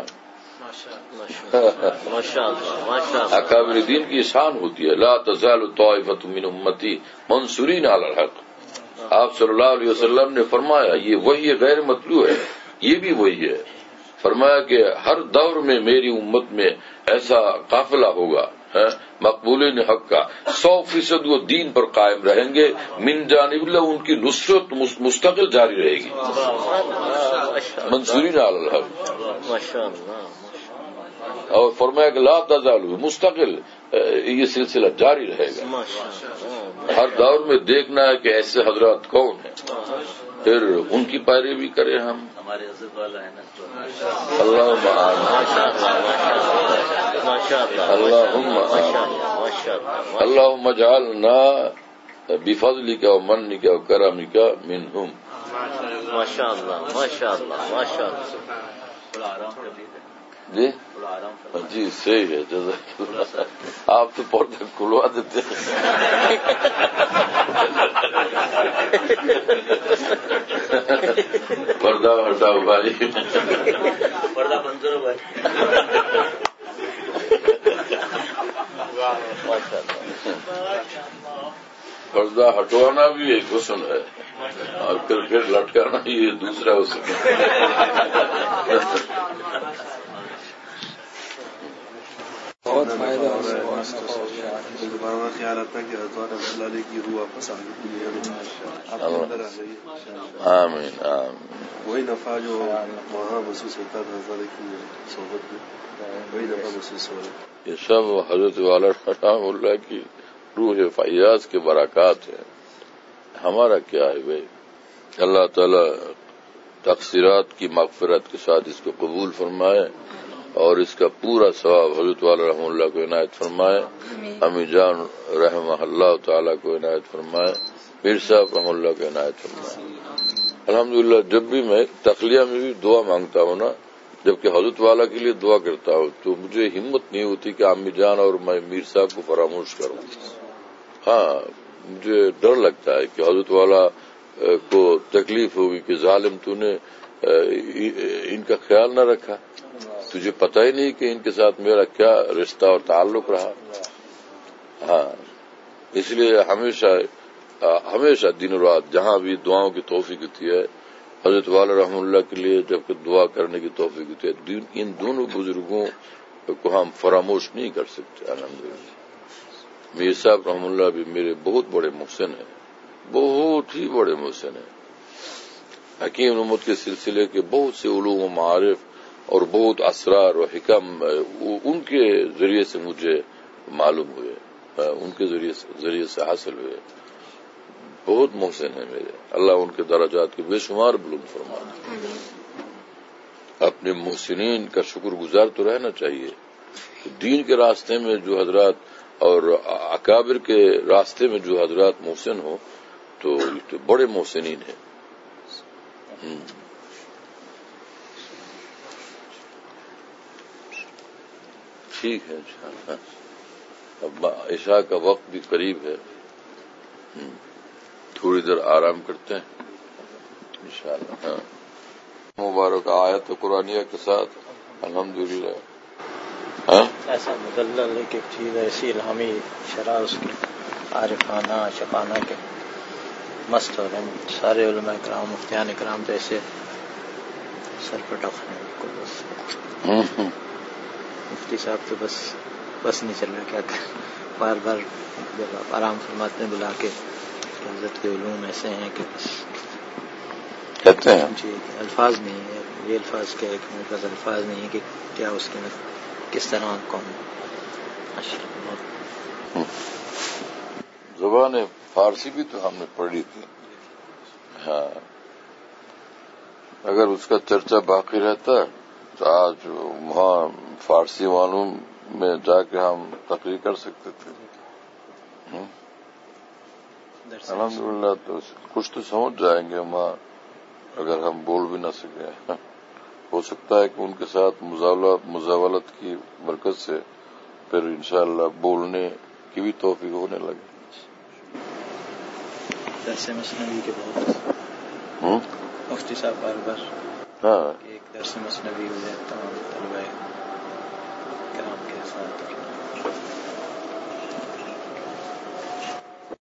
اکابر دین کی شان ہوتی ہے. لا تزال طائفۃ من امتی منصورین علی الحق. آپ صلی اللہ علیہ وسلم نے فرمایا یہ وہی غیر مطلوع ہے، یہ بھی وہی ہے. فرمایا کہ ہر دور میں میری امت میں ایسا قافلہ ہوگا مقبولین حق کا، سو فیصد وہ دین پر قائم رہیں گے. من جانب اللہ ان کی نصرت مستقل جاری رہے گی. منصورین علی الحق. اور فرمایا کہ لا تزال مستقل یہ سلسلہ جاری رہے گا. ہر دور میں دیکھنا ہے کہ ایسے حضرات کون ہیں، پھر ان کی پیروی کریں ہم. ہمارے حضرت والا ہے نا. اللہم اللہم اللہم اجعلنا بفضلک و منک و کرمک منہم. ماشاء اللہ ماشاء اللہ ماشاء اللہ. تھوڑا آرام کر لیتے جی تھوڑا آرام کر. جی صحیح ہے. جزاک اللہ. آپ تو پردہ کھلوا دیتے ہیں. پردہ ہٹاؤ بھائی، پردہ بند کرو بھائی. پردہ ہٹوانا بھی ایک حسن ہے اور پھر پھر لٹکانا یہ دوسرا حسن ہے. بہت فائدہ دوبارہ خیال آتا ہے کہ حضرت اللہ علیہ کی روح واپس آ گئی. آمین آمین. وہی نفع جو وہاں محسوس ہوتا تھا حضرت کی صحبت میں، وہی نفع محسوس ہو رہا ہے. یہ سب حضرت والا رحمہ اللہ کی روح فیاض کے برکات ہیں. ہمارا کیا ہے بھائی؟ اللہ تعالی تقصیرات کی مغفرت کے ساتھ اس کو قبول فرمائے اور اس کا پورا ثواب حضرت والا رحمہ اللہ کو عنایت فرمائے. امی جان رحمہ اللہ تعالیٰ کو عنایت فرمائے. پیر صاحب رحمہ اللہ کو عنایت فرمائے. الحمدللہ جب بھی میں تخلیہ میں بھی دعا مانگتا ہوں نا، جبکہ حضرت والا کے لیے دعا کرتا ہوں، تو مجھے ہمت نہیں ہوتی کہ امی جان اور میں میر صاحب کو فراموش کروں. ہاں، مجھے ڈر لگتا ہے کہ حضرت والا کو تکلیف ہوگی کہ ظالم تو نے ان کا خیال نہ رکھا، تجھے پتہ ہی نہیں کہ ان کے ساتھ میرا کیا رشتہ اور تعلق رہا. ہاں، اس لیے ہمیشہ ہمیشہ دن و رات جہاں بھی دعاؤں کی توفیق ہوتی ہے حضرت والا رحمہ اللہ کے لیے جبکہ دعا کرنے کی توفیق ہوتی ہے. ان دونوں بزرگوں کو ہم فراموش نہیں کر سکتے. الحمدللہ میر صاحب رحمہ اللہ بھی میرے بہت بڑے محسن ہیں، بہت ہی بڑے محسن ہیں. حکیم امت کے سلسلے کے بہت سے علوم و معارف اور بہت اسرار و حکم ان کے ذریعے سے مجھے معلوم ہوئے، ان کے ذریعے سے حاصل ہوئے. بہت محسن ہیں میرے. اللہ ان کے درجات کے بے شمار بلند فرمائے. اپنے محسنین کا شکر گزار تو رہنا چاہیے. دین کے راستے میں جو حضرات اور اکابر کے راستے میں جو حضرات محسن ہوں تو تو بڑے محسنین ہیں. ٹھیک ہے انشاءاللہ. اب عشاء کا وقت بھی قریب ہے، تھوڑی دیر آرام کرتے ہیں انشاءاللہ. ہاں مبارک آیت قرآنیہ کے ساتھ الحمدللہ. ہاں ایسا مدلل ایک ایک چیز ایسی الہامی شرح اس کی عارفانہ شفانہ کے مست ہو رہے ہیں سارے علماء کرام مفتیان کرام تو ایسے سر پر ٹک ہیں بالکل. بس مفتی صاحب تو بس بس نہیں چل رہا کیا کر، بار بار جب آپ آرام فرماتے ہیں بلا کے حضرت کے علوم ایسے ہیں کہ بس کہتے ہیں جی الفاظ نہیں ہے. یہ الفاظ کیا ہے کہ میرے پاس الفاظ نہیں ہے کہ کیا اس کے میں کس طرح کون زبان فارسی بھی تو ہم نے پڑھی تھی. ہاں اگر اس کا چرچا باقی رہتا تو آج وہاں فارسی معلوم میں جا کے ہم تقریر کر سکتے تھے. الحمدللہ تو کچھ تو سمجھ جائیں گے وہاں اگر ہم بول بھی نہ سکیں. ہو سکتا ہے کہ ان کے ساتھ مزاولت کی برکت سے پھر انشاءاللہ بولنے کی بھی توفیق ہونے لگے. درس مثنوی کے بہت مفتی صاحب بار بار ہاں ایک درس مثنوی ہو جائے تمام طلباء کرام کے ساتھ.